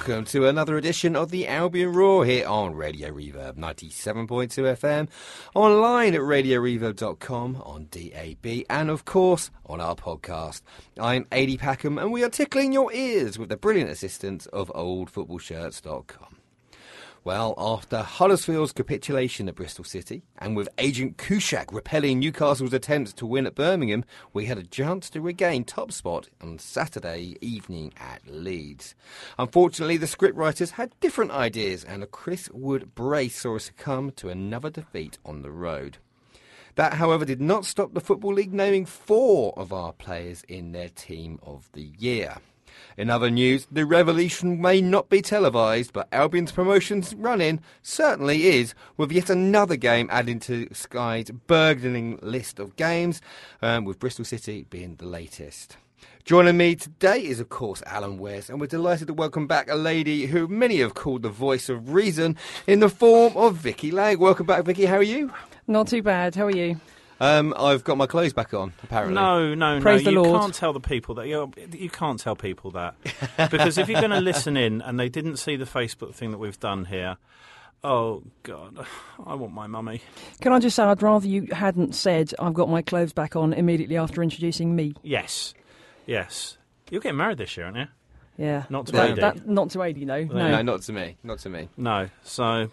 welcome to another edition of the Albion Roar here on Radio Reverb 97.2 FM, online at radioreverb.com, on DAB, and of course on our podcast. I'm Adi Packham, and we are tickling your ears with the brilliant assistance of oldfootballshirts.com. Well, after Huddersfield's capitulation at Bristol City, and with Agent Kuszczak repelling Newcastle's attempts to win at Birmingham, we had a chance to regain top spot on Saturday evening at Leeds. Unfortunately, the scriptwriters had different ideas, and a Chris Wood brace saw us succumb to another defeat on the road. That, however, did not stop the Football League naming 4 of our players in their Team of the Year. In other news, the revolution may not be televised, but Albion's promotions run-in certainly is, with yet another game added to Sky's burgeoning list of games, with Bristol City being the latest. Joining me today is, of course, Alan West, and we're delighted to welcome back a lady who many have called the voice of reason in the form of Vicky Lang. Welcome back, Vicky. How are you? Not too bad. How are you? I've got my clothes back on, apparently. No. Praise the Lord. Can't tell the people that. You can't tell people that. Because if you're going to listen in and they didn't see the Facebook thing that we've done here, oh, God, I want my mummy. Can I just say, I'd rather you hadn't said, I've got my clothes back on immediately after introducing me. Yes. You're getting married this year, aren't you? Yeah. Not to Adi. Not to Adi, no. No, not to me. No, so...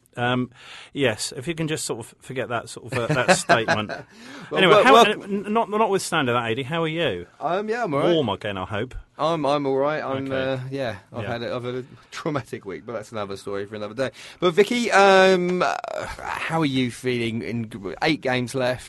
yes, if you can just sort of forget that sort of that statement. Well, anyway, notwithstanding that, Adi, how are you? Yeah, I'm all right. Warm again, I hope. I'm all right. Okay. I've had a traumatic week, but that's another story for another day. But Vicky, how are you feeling? In 8 games left,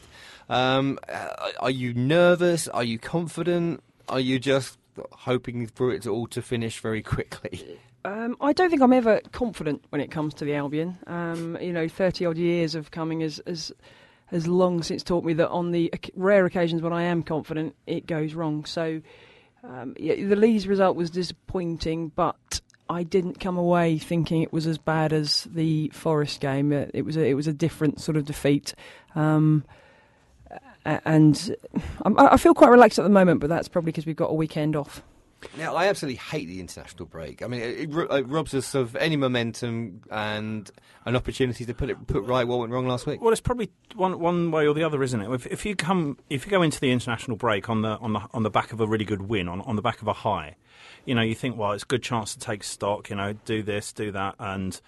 are you nervous? Are you confident? Are you just hoping for it all to finish very quickly? I don't think I'm ever confident when it comes to the Albion. 30-odd years of coming has long since taught me that on the rare occasions when I am confident, it goes wrong. So, the Leeds result was disappointing, but I didn't come away thinking it was as bad as the Forest game. It was a different sort of defeat. And I feel quite relaxed at the moment, but that's probably because we've got a weekend off. Now, I absolutely hate the international break. I mean, it robs us of any momentum and an opportunity to put right what went wrong last week. Well, it's probably one way or the other, isn't it? If you go into the international break on the back of a really good win, on the back of a high, you think, well, it's a good chance to take stock. Do this, do that, and.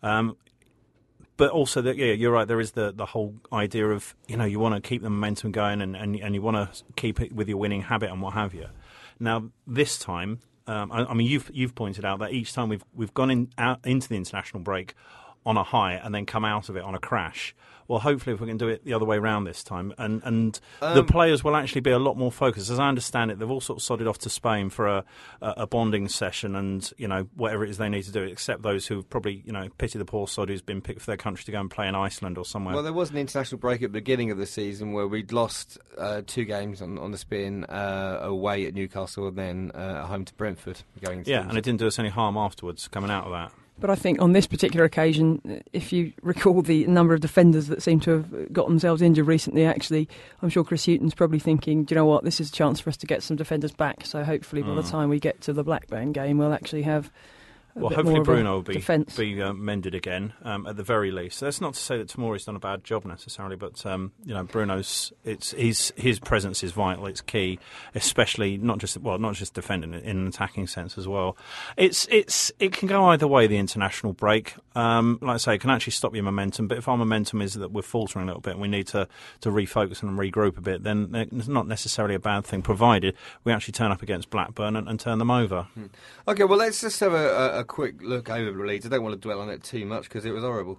But also, you're right. There is the whole idea of you want to keep the momentum going and you want to keep it with your winning habit and what have you. Now, this time, I mean, you've pointed out that each time we've gone into the international break on a high and then come out of it on a crash. Well, hopefully, if we can do it the other way around this time, and the players will actually be a lot more focused. As I understand it, they've all sort of sodded off to Spain for a bonding session, and whatever it is they need to do, except those who've probably pity the poor sod who's been picked for their country to go and play in Iceland or somewhere. Well, there was an international break at the beginning of the season where we'd lost 2 games on the spin, away at Newcastle and then at home to Brentford. And it didn't do us any harm afterwards coming out of that. But I think on this particular occasion, if you recall the number of defenders that seem to have got themselves injured recently, actually, I'm sure Chris Hughton's probably thinking, do you know what, this is a chance for us to get some defenders back. So hopefully by the time we get to the Blackburn game, we'll actually have hopefully Bruno will be mended again, at the very least. So that's not to say that Tomori's done a bad job necessarily, but Bruno's his presence is vital. It's key, especially not just defending in an attacking sense as well. It can go either way. The international break, like I say, it can actually stop your momentum. But if our momentum is that we're faltering a little bit and we need to refocus and regroup a bit, then it's not necessarily a bad thing, provided we actually turn up against Blackburn and turn them over. Okay, well, let's just have a quick look over the Leeds. I don't want to dwell on it too much because it was horrible.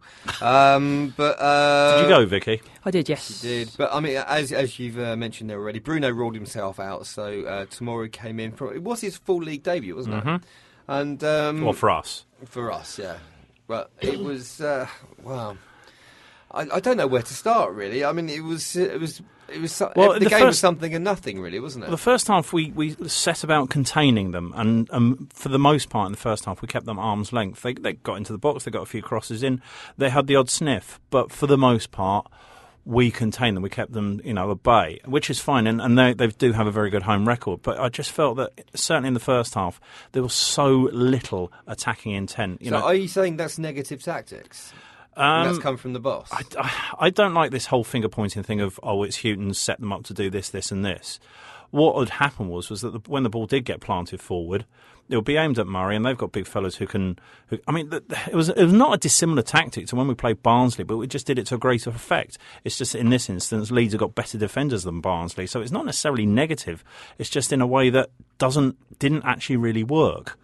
But did you go, Vicky? I did, yes. You did. But I mean, as you've mentioned there already, Bruno ruled himself out. So Tomori came in it was his full league debut, wasn't it? And for us, yeah. But it was wow. I don't know where to start really. I mean, it was the game was something and nothing really, wasn't it? Well, the first half we set about containing them, and for the most part in the first half we kept them arm's length. They got into the box, they got a few crosses in, they had the odd sniff, but for the most part we contained them, we kept them, at bay, which is fine, and they do have a very good home record. But I just felt that certainly in the first half there was so little attacking intent. Are you saying that's negative tactics? That's come from the boss. I don't like this whole finger pointing thing of it's Houghton set them up to do this, this, and this. What had happened was that when the ball did get planted forward, it would be aimed at Murray, and they've got big fellas who can. It was not a dissimilar tactic to when we played Barnsley, but we just did it to a greater effect. It's just in this instance, Leeds have got better defenders than Barnsley, so it's not necessarily negative. It's just in a way that didn't actually really work.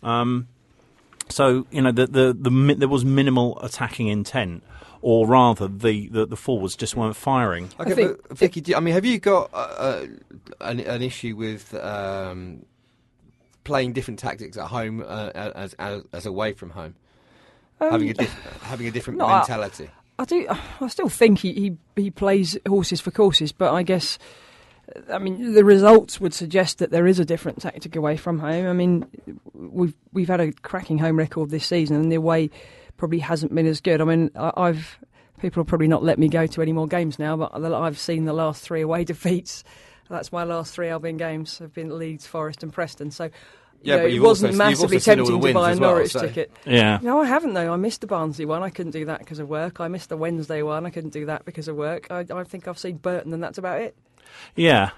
So there was minimal attacking intent, or rather, the forwards just weren't firing. Okay, but Vicky, have you got an issue with playing different tactics at home as away from home, having a different mentality? I do. I still think he plays horses for courses, but I guess. The results would suggest that there is a different tactic away from home. We've had a cracking home record this season, and the away probably hasn't been as good. People will probably not let me go to any more games now, but I've seen the last 3 away defeats. That's my last 3 Albion games have been Leeds, Forest, and Preston. So. But it wasn't massively tempting to buy a Norwich ticket. Yeah. No, I haven't though. I missed the Barnsley one. I couldn't do that because of work. I missed the Wednesday one. I couldn't do that because of work. I think I've seen Burton, and that's about it. Yeah.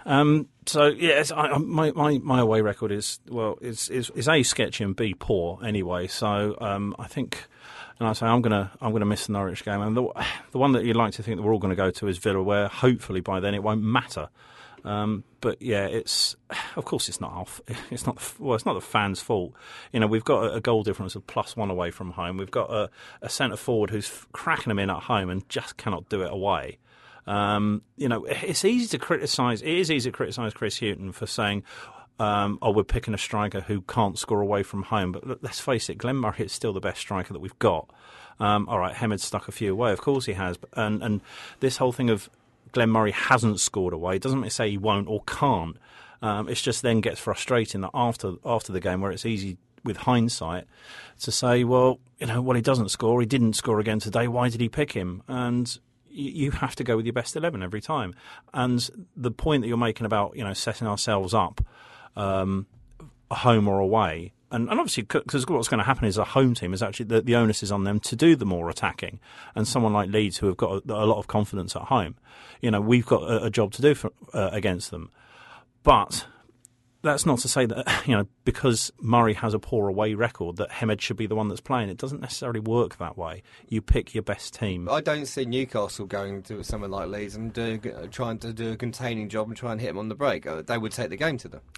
My away record is A, sketchy, and B, poor anyway. So I think, and I say I'm gonna miss the Norwich game, and the one that you'd like to think that we're all going to go to is Villa, where hopefully by then it won't matter. But yeah, of course it's not the fans' fault. We've got a goal difference of +1 away from home. We've got a centre forward who's cracking them in at home and just cannot do it away. It's easy to criticise. It is easy to criticise Chris Hughton for saying, we're picking a striker who can't score away from home. But let's face it, Glenn Murray is still the best striker that we've got. All right, Hemed's stuck a few away. Of course he has. And this whole thing of Glenn Murray hasn't scored away doesn't say he won't or can't. It's just then gets frustrating that after the game, where it's easy with hindsight to say, he doesn't score. He didn't score again today. Why did he pick him? And you have to go with your best 11 every time. And the point that you're making about setting ourselves up, home or away, and obviously because what's going to happen is a home team is actually the onus is on them to do the more attacking, and someone like Leeds who have got a lot of confidence at home, we've got a job to do against them. But that's not to say that because Murray has a poor away record that Hemed should be the one that's playing. It doesn't necessarily work that way. You pick your best team. I don't see Newcastle going to someone like Leeds and trying to do a containing job and try and hit them on the break. They would take the game to them.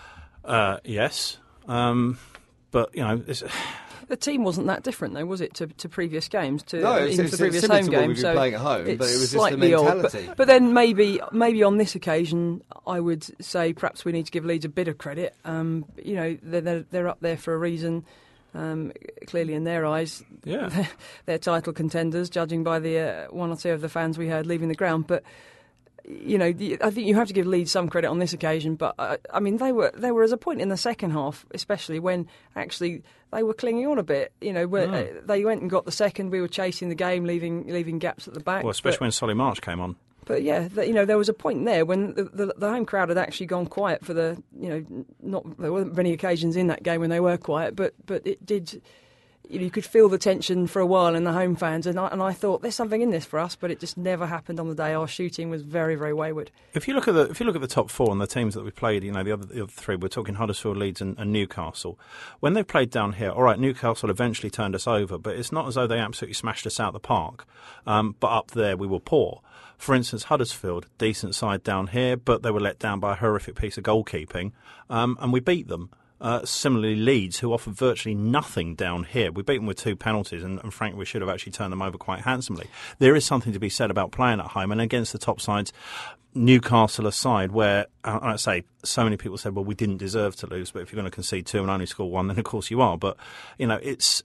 Yes, but the team wasn't that different, though, was it, to previous games? It's the previous similar home to game. what we've been playing at home, but it was just the mentality. But then maybe on this occasion, I would say perhaps we need to give Leeds a bit of credit. They're up there for a reason. Clearly, in their eyes, they're title contenders, judging by the 1 or 2 of the fans we heard leaving the ground. But I think you have to give Leeds some credit on this occasion, but there was a point in the second half, especially when actually they were clinging on a bit. They went and got the second. We were chasing the game, leaving gaps at the back. Well, especially when Solly March came on. But yeah, there was a point there when the home crowd had actually gone quiet for there weren't many occasions in that game when they were quiet, but it did. You could feel the tension for a while in the home fans, and I thought there's something in this for us, but it just never happened on the day. Our shooting was very, very wayward. If you look at the top 4 and the teams that we played, the other 3, we're talking Huddersfield, Leeds, and Newcastle. When they played down here, all right, Newcastle eventually turned us over, but it's not as though they absolutely smashed us out the park. But up there, we were poor. For instance, Huddersfield, decent side down here, but they were let down by a horrific piece of goalkeeping, and we beat them. Similarly, Leeds, who offered virtually nothing down here. We beat them with 2 penalties, and frankly, we should have actually turned them over quite handsomely. There is something to be said about playing at home, and against the top sides, Newcastle aside, where, I say, so many people said, well, we didn't deserve to lose, but if you're going to concede 2 and only score 1, then of course you are. But, it's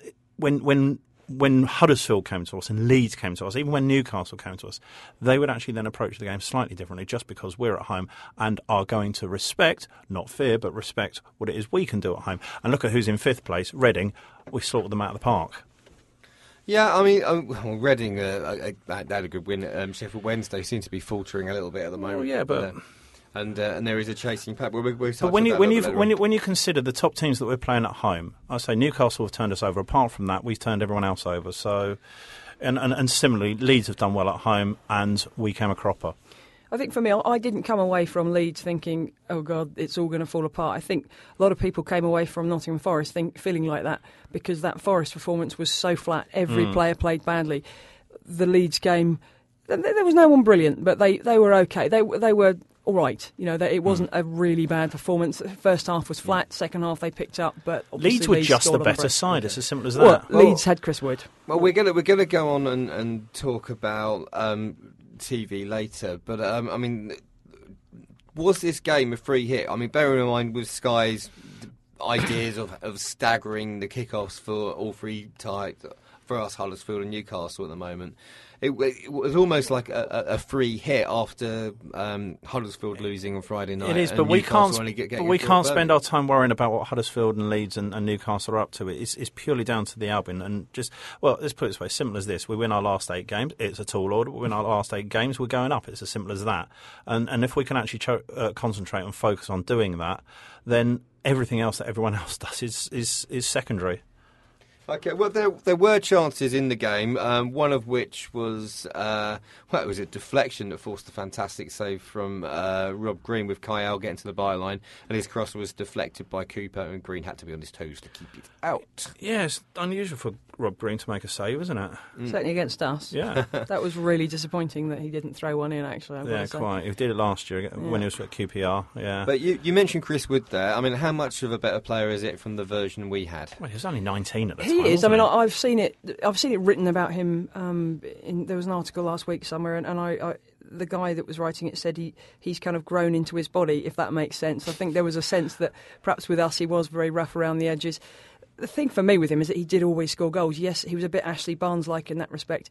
when Huddersfield came to us and Leeds came to us, even when Newcastle came to us, they would actually then approach the game slightly differently just because we're at home and are going to respect, not fear, but respect what it is we can do at home. And look at who's in 5th place, Reading. We slaughtered them out of the park. Yeah, I mean, Reading had a good win at Sheffield Wednesday. Seem to be faltering a little bit at the moment. Well, yeah, but and there is a chasing pack. We'll but when you consider the top teams that we're playing at home, I say Newcastle have turned us over. Apart from that, we've turned everyone else over. So, and similarly, Leeds have done well at home, and we came a cropper. I think for me, I didn't come away from Leeds thinking, oh God, it's all going to fall apart. I think a lot of people came away from Nottingham Forest feeling like that because that Forest performance was so flat. Every player played badly. The Leeds game, there was no one brilliant, but they were okay. They were all right. You know, it wasn't a really bad performance. First half was flat. Second half they picked up, but Leeds were just the better side. It's as simple as that. Well, Leeds had Chris Wood. Well, we're gonna go on and talk about TV later, but I mean, was this game a free hit? I mean, bearing in mind with Sky's ideas of staggering the kickoffs for all three types, for us, Huddersfield and Newcastle at the moment, it was almost like a free hit after Huddersfield losing on Friday night. It is, but we can't spend our time worrying about what Huddersfield and Leeds and Newcastle are up to. It's purely down to the Albion. And just, well, let's put it this way, simple as this. We win our last 8 games, it's a tall order. We win our last 8 games, we're going up. It's as simple as that. And if we can actually concentrate and focus on doing that, then everything else that everyone else does is secondary. Okay, well, there were chances in the game, one of which was, it was a deflection that forced a fantastic save from Rob Green with Kyle getting to the byline, and his cross was deflected by Cooper, and Green had to be on his toes to keep it out. Yeah, it's unusual for Rob Green to make a save, isn't it? Certainly against us. Yeah. That was really disappointing that he didn't throw one in, actually. Yeah, quite. He did it last year when he was at QPR, yeah. But you mentioned Chris Wood there. I mean, how much of a better player is it from the version we had? Well, he was only 19 at the time. He is. I mean, I've seen it written about him. There was an article last week somewhere, and I the guy that was writing it said he's kind of grown into his body, if that makes sense. I think there was a sense that perhaps with us he was very rough around the edges. The thing for me with him is that he did always score goals. Yes, he was a bit Ashley Barnes-like in that respect.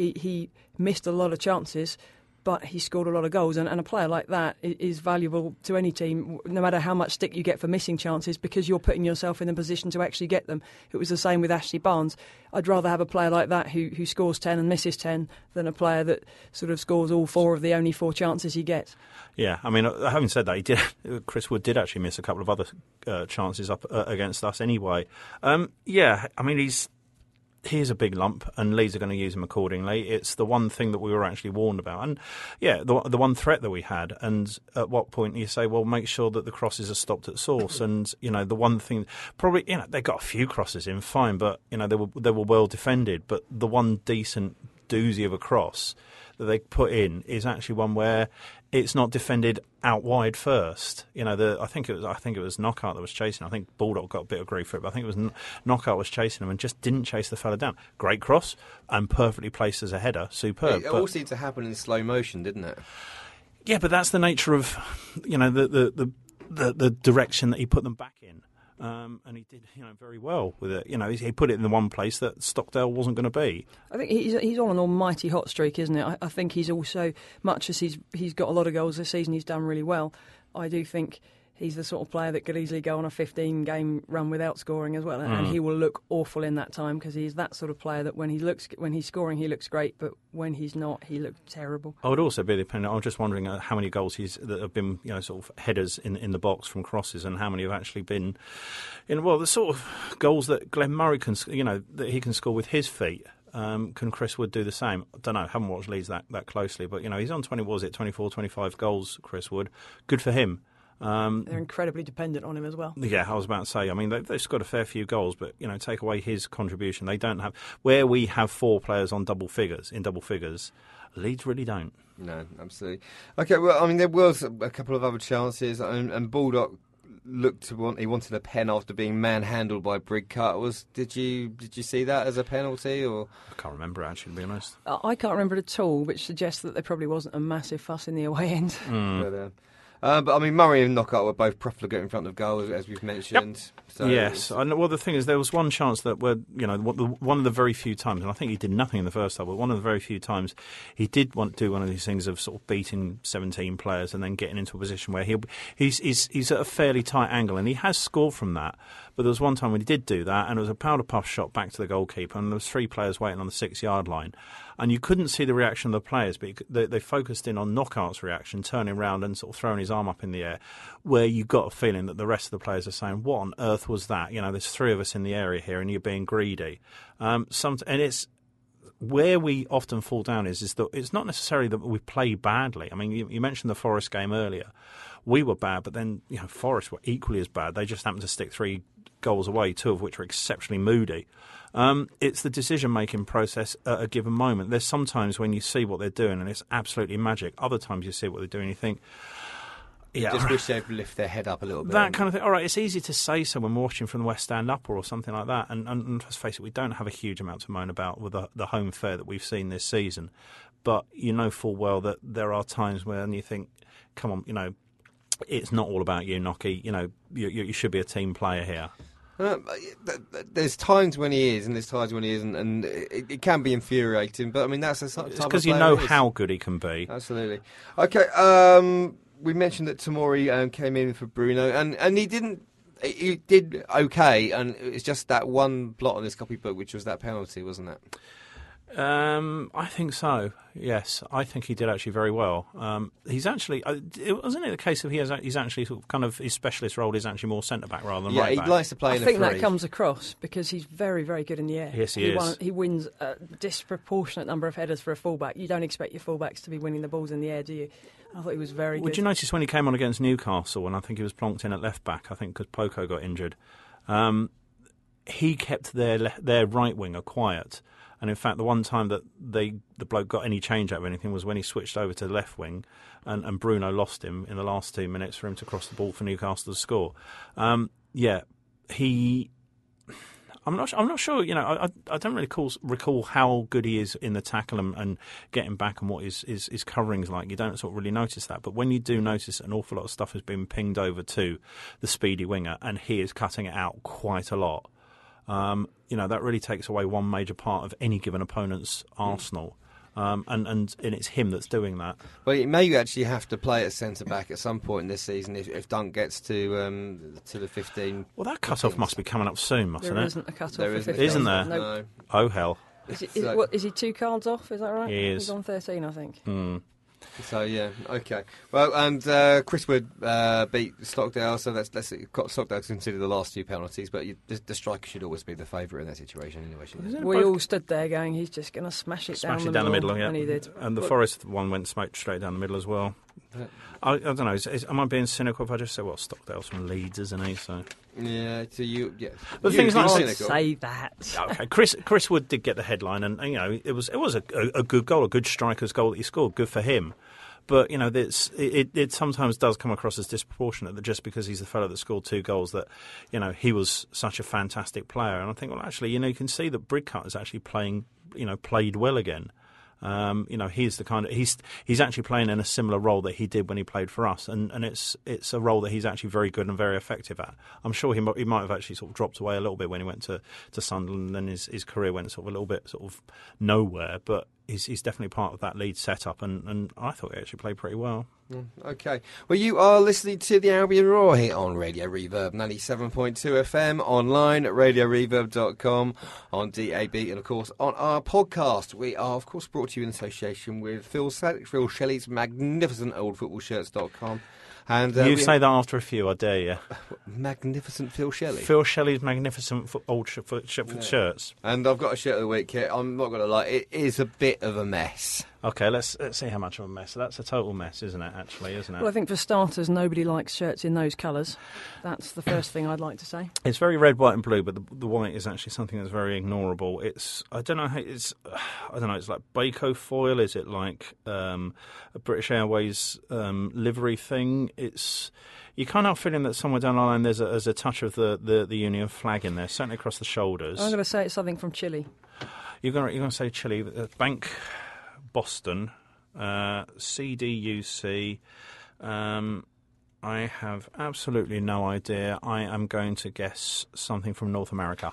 He missed a lot of chances, but he scored a lot of goals. And a player like that is valuable to any team, no matter how much stick you get for missing chances, because you're putting yourself in a position to actually get them. It was the same with Ashley Barnes. I'd rather have a player like that who scores 10 and misses 10 than a player that sort of scores all 4 of the only 4 chances he gets. Yeah, I mean, having said that, Chris Wood did actually miss a couple of other chances up against us anyway. Yeah, I mean, he's a big lump, and Leeds are going to use him accordingly. It's the one thing that we were actually warned about. And, yeah, the one threat that we had. And at what point you say, well, make sure that the crosses are stopped at source. And, you know, the one thing, probably, you know, they got a few crosses in, fine, but, you know, they were well defended. But the one decent doozy of a cross that they put in is actually one where it's not defended out wide first. You know, I think it was Knockout that was chasing. I think Baldock got a bit of grief for it, but I think it was Knockout was chasing him and just didn't chase the fella down. Great cross and perfectly placed as a header. Superb. It all seemed to happen in slow motion, didn't it? Yeah, but that's the nature of, you know, the direction that he put them back in. And he did, you know, very well with it. You know, he put it in the one place that Stockdale wasn't going to be. I think he's on an almighty hot streak, isn't it? I think he's also, much as he's got a lot of goals this season, he's done really well. I do think he's the sort of player that could easily go on a 15-game run without scoring as well, and he will look awful in that time because he's that sort of player that when he's scoring, he looks great, but when he's not, he looks terrible. I would also be dependent. I'm just wondering how many goals that have been, you know, sort of headers in the box from crosses, and how many have actually been, the sort of goals that Glenn Murray can, you know, that he can score with his feet. Can Chris Wood do the same? I don't know. Haven't watched Leeds that closely, but you know, he's on 24, 25 goals. Chris Wood, good for him. They're incredibly dependent on him as well. Yeah, I was about to say. I mean, they've scored a fair few goals, but you know, take away his contribution, they don't have. Where we have 4 players on double figures, Leeds really don't. No, absolutely. Okay, well, I mean, there was a couple of other chances, and Baldock he wanted a pen after being manhandled by Brigcutt. Did you see that as a penalty, or? I can't remember, actually, to be honest. I can't remember it at all, which suggests that there probably wasn't a massive fuss in the away end. But, But I mean, Murray and Knockout were both profligate in front of goal, as we've mentioned. Yep. So yes. Well, the thing is, there was one chance that one of the very few times, and I think he did nothing in the first half, but one of the very few times he did want to do one of these things of sort of beating 17 players and then getting into a position where he's at a fairly tight angle, and he has scored from that. But there was one time when he did do that, and it was a powder puff shot back to the goalkeeper, and there was 3 players waiting on the 6-yard line. And you couldn't see the reaction of the players, but they focused in on Knockout's reaction, turning around and sort of throwing his arm up in the air, where you got a feeling that the rest of the players are saying, what on earth was that? There's 3 of us in the area here and you're being greedy. And it's where we often fall down is that it's not necessarily that we play badly. I mean, you mentioned the Forest game earlier. We were bad, but then Forest were equally as bad. They just happened to stick 3 goals away, 2 of which were exceptionally moody. It's the decision-making process at a given moment. There's sometimes when you see what they're doing and it's absolutely magic. Other times you see what they're doing and you think, yeah, just wish they'd lift their head up a little bit. That kind of thing. All right, it's easy to say so when we're watching from the West Stand upper or something like that. And let's face it, we don't have a huge amount to moan about with the home fare that we've seen this season. But you know full well that there are times when you think, come on, it's not all about you, Knocky. You should be a team player here. There's times when he is, and there's times when he isn't, and it can be infuriating. But I mean, that's the type of player. It's because you know how good he can be. Absolutely. Okay. We mentioned that Tomori came in for Bruno, and he didn't. He did okay, and it's just that one blot on his copybook, which was that penalty, wasn't it? I think so. Yes, I think he did actually very well. He's actually, wasn't it the case that he's actually sort of kind of his specialist role is actually more centre back rather than right back? Yeah, he likes to play in a 3. I think that comes across because he's very, very good in the air. Yes, he is. He wins a disproportionate number of headers for a fullback. You don't expect your fullbacks to be winning the balls in the air, do you? I thought he was very good. Would you notice when he came on against Newcastle, and I think he was plonked in at left back, I think because Poco got injured, he kept their right winger quiet. And in fact, the one time that the bloke got any change out of anything was when he switched over to the left wing, and Bruno lost him in the last 2 minutes for him to cross the ball for Newcastle to score. I'm not sure. I don't really recall how good he is in the tackle and getting back and what his covering's like. You don't sort of really notice that, but when you do notice, an awful lot of stuff has been pinged over to the speedy winger, and he is cutting it out quite a lot. That really takes away one major part of any given opponent's arsenal. And it's him that's doing that. Well, he may actually have to play at centre-back at some point in this season if Dunk gets to the 15. Well, that cut-off must be coming up soon, mustn't it? There isn't a cut-off for 15. Isn't there? No. Oh, hell. Is he 2 cards off, is that right? He is. He's on 13, I think. So, yeah, okay. Well, and Chris Wood beat Stockdale, so that's Stockdale considered the last 2 penalties, but the striker should always be the favourite in that situation anyway. We all stood there going, he's just going to smash it down the middle, yeah. And he did. And the Forest one went straight down the middle as well. I don't know, am I being cynical if I just say, well, Stockdale's from Leeds, isn't he? So... Yeah, to you, yeah. But the thing is, not say that. Okay, Chris Wood did get the headline, and it was a good goal, a good striker's goal that he scored. Good for him. But it sometimes does come across as disproportionate that just because he's the fellow that scored 2 goals that he was such a fantastic player. And I think, well, actually, you can see that Bridcut is actually played well again. He's the kind of he's actually playing in a similar role that he did when he played for us, and it's a role that he's actually very good and very effective at. I'm sure he might have actually sort of dropped away a little bit when he went to Sunderland, and his career went sort of a little bit sort of nowhere, but he's definitely part of that Leeds setup, and I thought he actually played pretty well. Okay. Well, you are listening to the Albion Roar here on Radio Reverb 97.2 FM, online at radioreverb.com, on DAB, and of course on our podcast. We are, of course, brought to you in association with Phil Shelley's magnificent oldfootballshirts.com. And you say that after a few, I dare you. Magnificent Phil Shelley. Phil Shelley's magnificent shirts. And I've got a shirt of the week here. I'm not going to lie, it is a bit of a mess. Okay, let's see how much of a mess. That's a total mess, isn't it, actually, isn't it? Well, I think for starters, nobody likes shirts in those colours. That's the first thing I'd like to say. It's very red, white and blue, but the white is actually something that's very ignorable. It's I don't know, it's like Baco foil, is it like a British Airways livery thing? You kind of feeling that somewhere down the line there's a touch of the Union flag in there, certainly across the shoulders. I'm going to say it's something from Chile. You're going to say Chile, Bank Boston, CDUC, I have absolutely no idea. I am going to guess something from North America.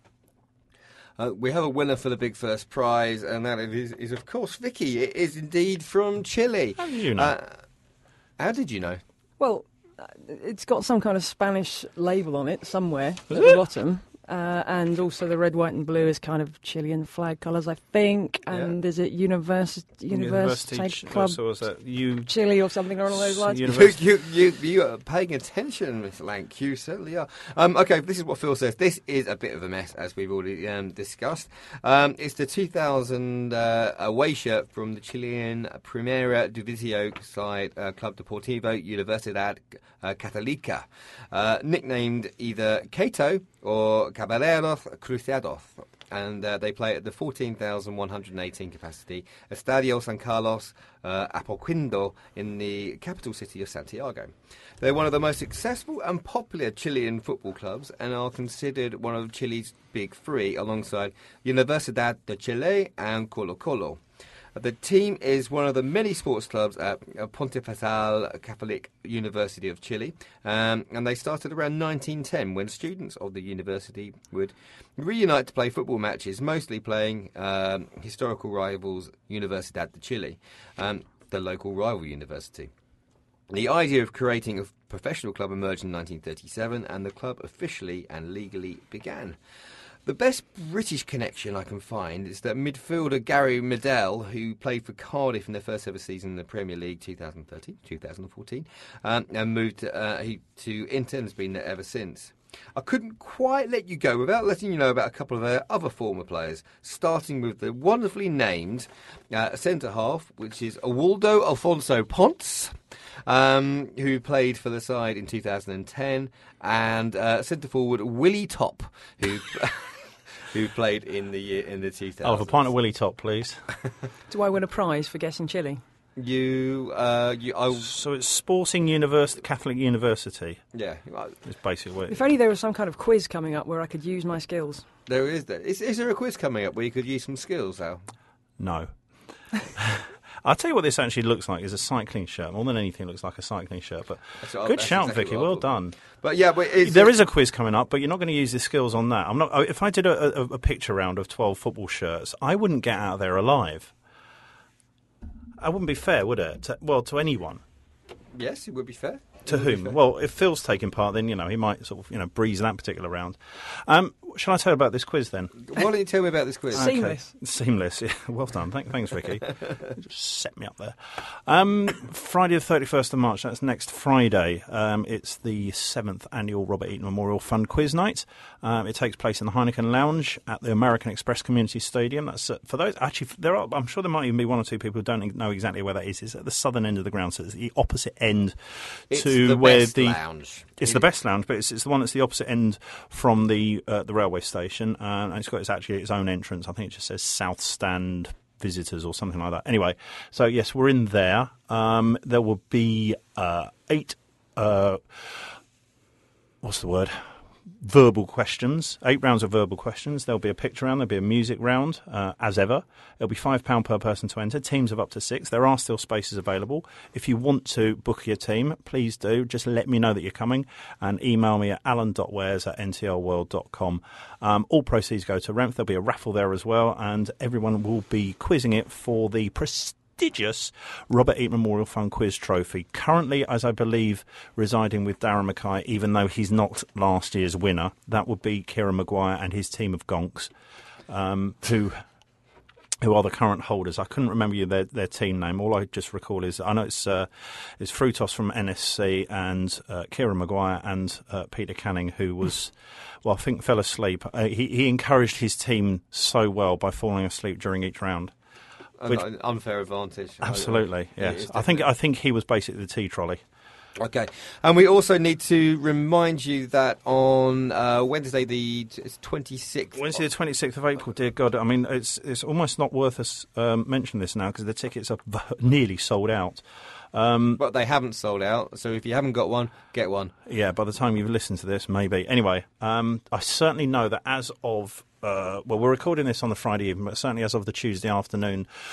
We have a winner for the big first prize, and that is of course, Vicky. It is indeed from Chile. How did you know? How did you know? Well, it's got some kind of Spanish label on it somewhere at the bottom. And also the red, white and blue is kind of Chilean flag colours, I think. And is it University Club So was that Chile or something along those lines? You are paying attention, Miss Lank. You certainly are. Okay, this is what Phil says. This is a bit of a mess, as we've already discussed. It's the 2000 away shirt from the Chilean Primera Division side, Club Deportivo Universidad Católica, nicknamed either Cato or Caballeros Cruzados, and they play at the 14,118 capacity Estadio San Carlos Apoquindo in the capital city of Santiago. They're one of the most successful and popular Chilean football clubs and are considered one of Chile's big three alongside Universidad de Chile and Colo-Colo. The team is one of the many sports clubs at Pontifical Catholic University of Chile, and they started around 1910 when students of the university would reunite to play football matches, mostly playing historical rivals Universidad de Chile, the local rival university. The idea of creating a professional club emerged in 1937, and the club officially and legally began. The best British connection I can find is that midfielder Gary Medel, who played for Cardiff in their first ever season in the Premier League 2013-2014, and moved to Inter and has been there ever since. I couldn't quite let you go without letting you know about a couple of their other former players, starting with the wonderfully named centre-half, which is Waldo Alfonso Ponce, who played for the side in 2010, and centre-forward Willie Top, who played in the 2000s. I'll have a pint of Willie Top, please. Do I win a prize for guessing Chile? So it's Sporting Catholic University. Yeah, it's basically what if only there was some kind of quiz coming up where I could use my skills. There is. Is there a quiz coming up where you could use some skills, Al? No. I'll tell you what this actually looks like is a cycling shirt. More than anything, it looks like a cycling shirt. But good shout, exactly Vicky. Well done. But yeah, there is a quiz coming up, but you're not going to use the skills on that. I'm not. If I did a picture round of 12 football shirts, I wouldn't get out of there alive. That wouldn't be fair, would it? To anyone. Yes, it would be fair. To whom? Well, if Phil's taking part, then, he might sort of, breeze that particular round. Shall I tell you about this quiz, then? Why don't you tell me about this quiz? Seamless. Okay. Seamless, yeah. Well done. Thanks, Vicky. Just set me up there. Friday the 31st of March, that's next Friday. It's the 7th annual Robert Eaton Memorial Fund Quiz Night. It takes place in the Heineken Lounge at the American Express Community Stadium. That's for those. Actually, I'm sure there might even be one or two people who don't know exactly where that is. It's at the southern end of the ground, so it's the opposite end to where the lounge. It's the best lounge, but it's the one that's the opposite end from the railway station, and it's got its own entrance. I think it just says South Stand Visitors or something like that. Anyway, so yes, we're in there. There will be 8. What's the word? Verbal questions, 8 rounds of verbal questions. There'll be a picture round, there'll be a music round, as ever. It'll be £5 per person to enter, teams of up to 6. There are still spaces available. If you want to book your team, please do. Just let me know that you're coming and email me at alan.wares@ntlworld.com. All proceeds go to Renf. There'll be a raffle there as well, and everyone will be quizzing it for the prestigious Robert Eaton Memorial Fund Quiz Trophy. Currently, as I believe, residing with Darren Mackay, even though he's not last year's winner. That would be Kieran Maguire and his team of gonks, who are the current holders. I couldn't remember their team name. All I just recall is, I know it's Frutos from NSC and Kieran Maguire and Peter Canning, who was, I think fell asleep. He encouraged his team so well by falling asleep during each round. An unfair advantage. Absolutely, yes. I think he was basically the tea trolley. Okay, and we also need to remind you that on Wednesday the 26th. Wednesday the 26th of April, dear God, I mean, it's almost not worth us mentioning this now because the tickets are nearly sold out. But they haven't sold out, so if you haven't got one, get one. Yeah, by the time you've listened to this, maybe. Anyway, I certainly know that as of... we're recording this on the Friday evening, but certainly as of the Tuesday afternoon,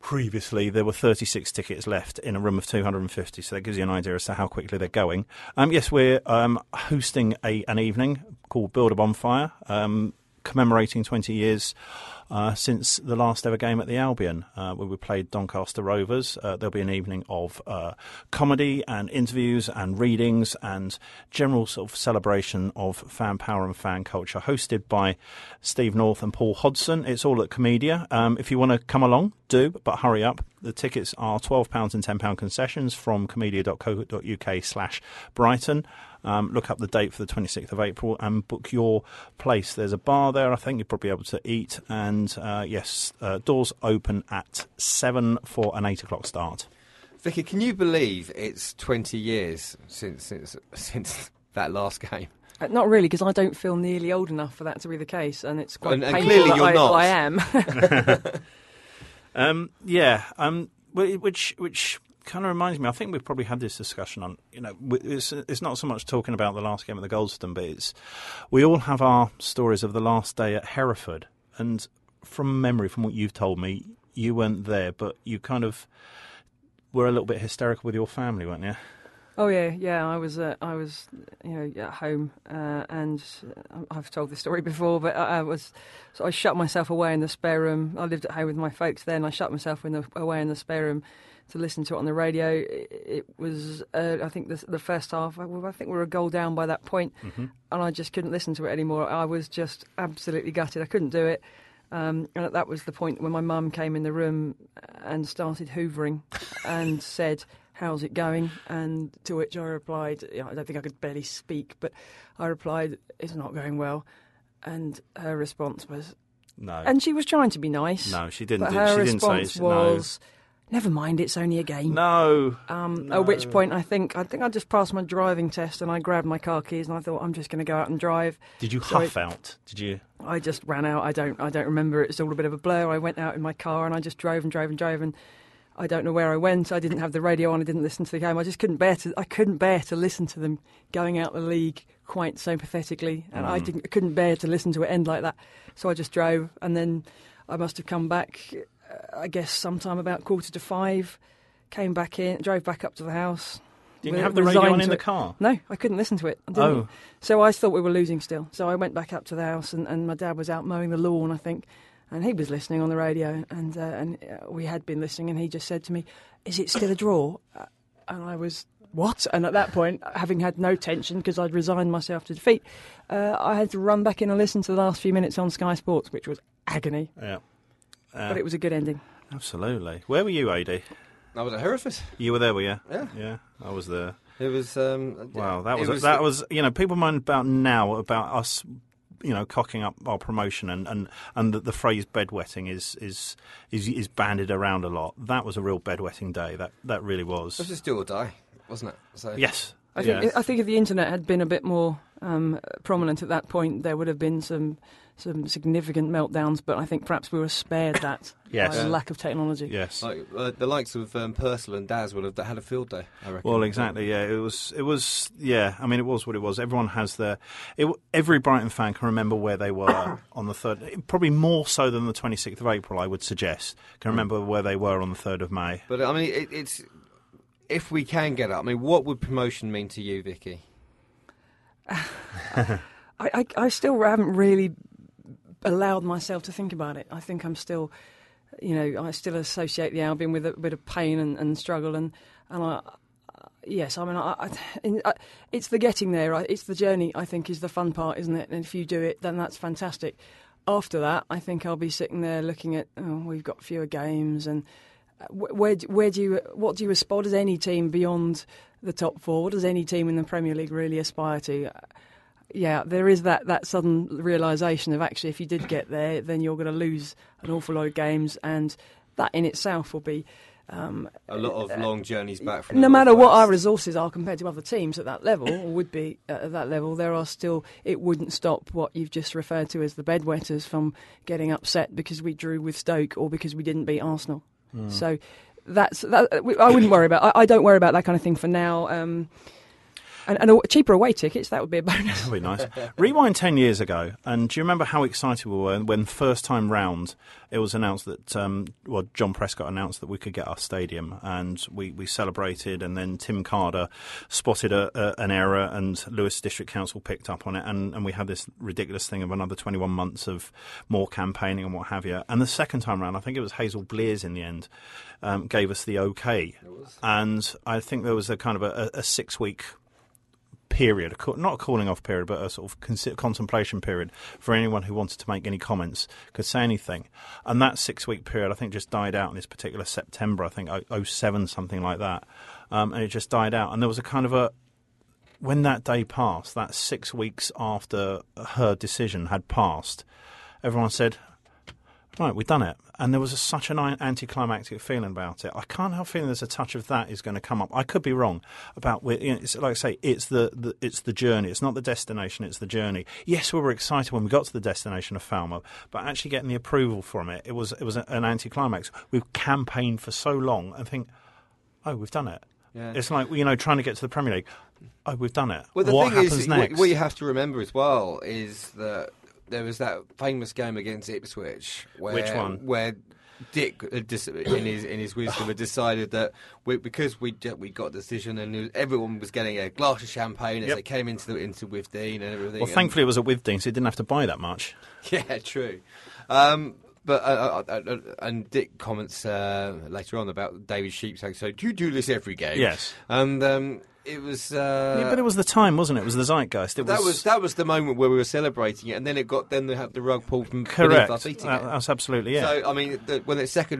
previously there were 36 tickets left in a room of 250, so that gives you an idea as to how quickly they're going. Yes, we're hosting an evening called Build a Bonfire, commemorating 20 years since the last ever game at the Albion, where we played Doncaster Rovers. There'll be an evening of comedy and interviews and readings and general sort of celebration of fan power and fan culture, hosted by Steve North and Paul Hodson. It's all at Comedia. If you want to come along, do, but hurry up. The tickets are £12 and £10 concessions from comedia.co.uk/Brighton. Look up the date for the 26th of April and book your place. There's a bar there, I think you'll probably be able to eat. And yes, doors open at 7 for an 8 o'clock start. Vicky, can you believe it's 20 years since that last game? Not really, because I don't feel nearly old enough for that to be the case, and it's quite And painful clearly that you're not. I am. Which kind of reminds me, I think we've probably had this discussion on, it's not so much talking about the last game at the Goldstone, but we all have our stories of the last day at Hereford. And from memory, from what you've told me, you weren't there, but you kind of were a little bit hysterical with your family, weren't you? Oh yeah. I was at home, and I've told this story before, but I shut myself away in the spare room. I lived at home with my folks then. I shut myself away in the spare room to listen to it on the radio. It was, I think, the first half. I think we were a goal down by that point, and I just couldn't listen to it anymore. I was just absolutely gutted. I couldn't do it. And that was the point when my mum came in the room and started hoovering and said, "How's it going?" And to which I replied, I don't think I could barely speak, but I replied, "It's not going well." And her response was, "No." And she was trying to be nice. No, she didn't. But her response say was, "Never mind, it's only a game." No. At which point I think I just passed my driving test and I grabbed my car keys and I thought, I'm just going to go out and drive. Did you huff out? Did you? I just ran out. I don't remember. It's all a bit of a blur. I went out in my car and I just drove and I don't know where I went. I didn't have the radio on. I didn't listen to the game. I just couldn't bear to listen to them going out the league quite so pathetically, and I couldn't bear to listen to it end like that. So I just drove, and then I must have come back, I guess, sometime about 4:45. Came back in, drove back up to the house. Didn't you have the radio on in the car? No, I couldn't listen to it. I didn't. Oh. So I thought we were losing still. So I went back up to the house, and my dad was out mowing the lawn, I think. And he was listening on the radio, and we had been listening, and he just said to me, "Is it still a draw?" And I was, "What?" And at that point, having had no tension because I'd resigned myself to defeat, I had to run back in and listen to the last few minutes on Sky Sports, which was agony. Yeah. But it was a good ending. Absolutely. Where were you, AD? I was at Hereford. You were there, were you? Yeah. Yeah, I was there. It was... wow, that was people mind about now, about us... cocking up our promotion and the phrase bedwetting is bandied around a lot. That was a real bedwetting day. That really was. It was just do or die, wasn't it? So yes. I think if the internet had been a bit more prominent at that point, there would have been some significant meltdowns. But I think perhaps we were spared that by the lack of technology. Yes. Like, the likes of Purcell and Daz would have had a field day, I reckon. Well, exactly. Yeah, it was. Yeah, I mean, it was what it was. Everyone has every Brighton fan can remember where they were on the 3rd. Probably more so than the 26th of April, I would suggest. Can remember where they were on the 3rd of May. But I mean, it's. If we can get up, I mean, what would promotion mean to you, Vicky? I still haven't really allowed myself to think about it. I think I'm still, I still associate the Albion with a bit of pain and struggle, and it's the getting there. It's the journey, I think, is the fun part, isn't it? And if you do it, then that's fantastic. After that, I think I'll be sitting there looking at, we've got fewer games and. What do you aspire? Does any team beyond the top four? What does any team in the Premier League really aspire to? Yeah, there is that sudden realisation of actually, if you did get there, then you're going to lose an awful lot of games, and that in itself will be a lot of long journeys back from. No matter what our resources are compared to other teams at that level, or would be at that level, there are still. It wouldn't stop what you've just referred to as the bedwetters from getting upset because we drew with Stoke or because we didn't beat Arsenal. So I wouldn't worry about. I don't worry about that kind of thing for now. And cheaper away tickets, that would be a bonus. That'd be nice. Rewind 10 years ago, and do you remember how excited we were when first time round it was announced that, John Prescott announced that we could get our stadium, and we celebrated, and then Tim Carter spotted an error, and Lewis District Council picked up on it, and we had this ridiculous thing of another 21 months of more campaigning and what have you. And the second time round, I think it was Hazel Blears in the end, gave us the OK. And I think there was a kind of a 6-week period, not a calling off period, but a sort of contemplation period for anyone who wanted to make any comments, could say anything. And that 6-week period, I think, just died out in this particular September, I think 07, something like that. And it just died out. And there was a kind of when that day passed, that 6 weeks after her decision had passed, everyone said, right, we've done it. And there was such an anticlimactic feeling about it. I can't help feeling there's a touch of that is going to come up. I could be wrong about, it's like I say, it's the journey. It's not the destination, it's the journey. Yes, we were excited when we got to the destination of Falmer, but actually getting the approval from it, it was an anticlimax. We've campaigned for so long and think, oh, we've done it. Yeah. It's like, trying to get to the Premier League. Oh, we've done it. Well, what happens next? What you have to remember as well is that there was that famous game against Ipswich. Which one? Where Dick, in his wisdom, had decided that because we got a decision and everyone was getting a glass of champagne as they came into Withdean and everything. Well, thankfully it was at Withdean, so he didn't have to buy that much. Yeah, true. But Dick comments later on about David Sheep saying, "So do you do this every game?" Yes, and it was. But it was the time, wasn't it? It was the zeitgeist. That was the moment where we were celebrating it, and then they had the rug pulled from correct. beneath us eating it. That's absolutely So I mean, when the second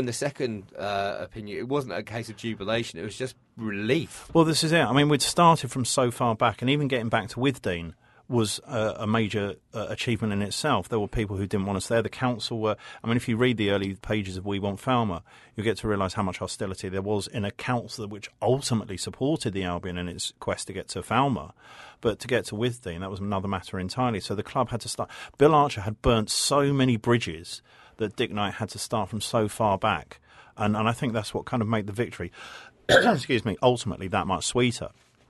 opinion, it wasn't a case of jubilation; it was just relief. Well, this is it. I mean, we'd started from so far back, and even getting back to Withdean was a major achievement in itself. There were people who didn't want us there. The council were... I mean, if you read the early pages of We Want Falmer, you get to realise how much hostility there was in a council which ultimately supported the Albion in its quest to get to Falmer. But to get to Withdean, that was another matter entirely. So the club had to start... Bill Archer had burnt so many bridges that Dick Knight had to start from so far back. And I think that's what kind of made the victory, excuse me, ultimately that much sweeter.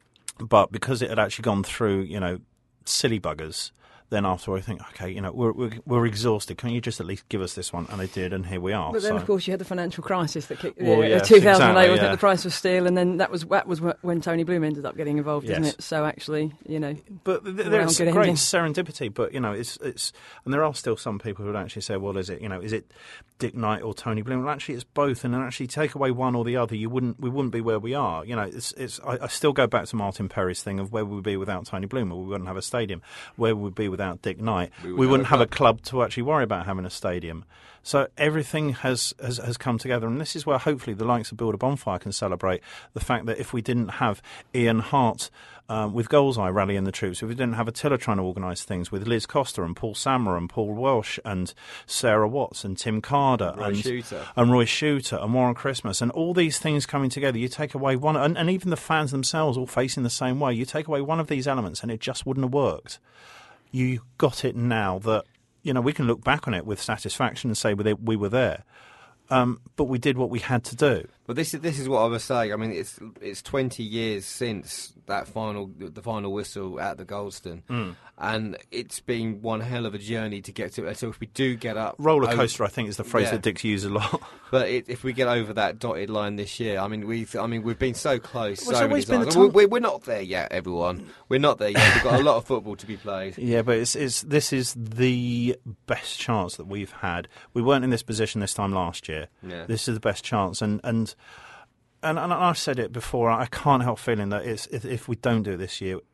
But because it had actually gone through, silly buggers, then after I think, okay, we're exhausted. Can you just at least give us this one? And they did, and here we are. But then, of course, you had the financial crisis that kicked. 2008, exactly, wasn't it? The price of steel, and then that was when Tony Bloom ended up getting involved, isn't it? So actually, But there's great serendipity. But it's and there are still some people who would actually say, well, is it Dick Knight or Tony Bloom? Well, actually, it's both. And then actually take away one or the other, we wouldn't be where we are. I still go back to Martin Perry's thing of where would we be without Tony Bloom? Well, we wouldn't have a stadium. Where would we be without Dick Knight? We wouldn't have a club to actually worry about having a stadium. So everything has come together, and this is where hopefully the likes of Build a Bonfire can celebrate the fact that if we didn't have Ian Hart with Goalseye rallying the troops, if we didn't have Attila trying to organise things with Liz Costa and Paul Sammer and Paul Welsh and Sarah Watts and Tim Carter and Roy Shooter and Warren Christmas and all these things coming together, you take away one, and even the fans themselves all facing the same way, you take away one of these elements and it just wouldn't have worked. You got it now that, we can look back on it with satisfaction and say we were there. But we did what we had to do. But this is what I was saying. I mean, it's 20 years since the final whistle at the Goldstone, and it's been one hell of a journey to get to it. So if we do get up, roller coaster, I think is the phrase that Dick's used a lot. But if we get over that dotted line this year, I mean, we've been so close. Well, so many times. We're not there yet, everyone. We're not there yet. We've got a lot of football to be played. Yeah, but this is the best chance that we've had. We weren't in this position this time last year. Yeah. This is the best chance, and I've said it before. I can't help feeling that if we don't do it this year,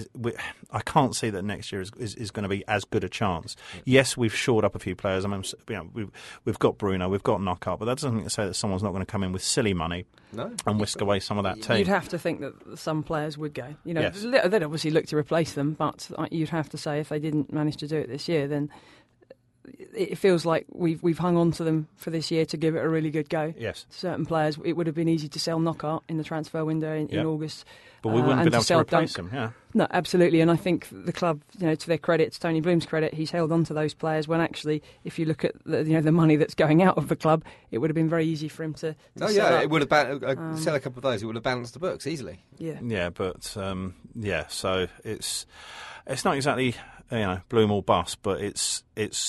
I can't see that next year is going to be as good a chance. Yes, we've shored up a few players. I mean, we've got Bruno, we've got Knockout, but that doesn't mean to say that someone's not going to come in with silly money and whisk away some of that team. You'd have to think that some players would go. Yes. They'd obviously look to replace them, but you'd have to say if they didn't manage to do it this year, then it feels like we've hung on to them for this year to give it a really good go. Yes. Certain players, it would have been easy to sell Knockaert in the transfer window in August. But we wouldn't and be able to replace Dunk. him, yeah. No, absolutely. And I think the club, to their credit, to Tony Bloom's credit, he's held on to those players when actually, if you look at the money that's going out of the club, it would have been very easy for him to Oh, sell yeah, up. it would have sell a couple of those. It would have balanced the books easily. Yeah. Yeah, but, so it's not exactly, Bloom or bust, but it's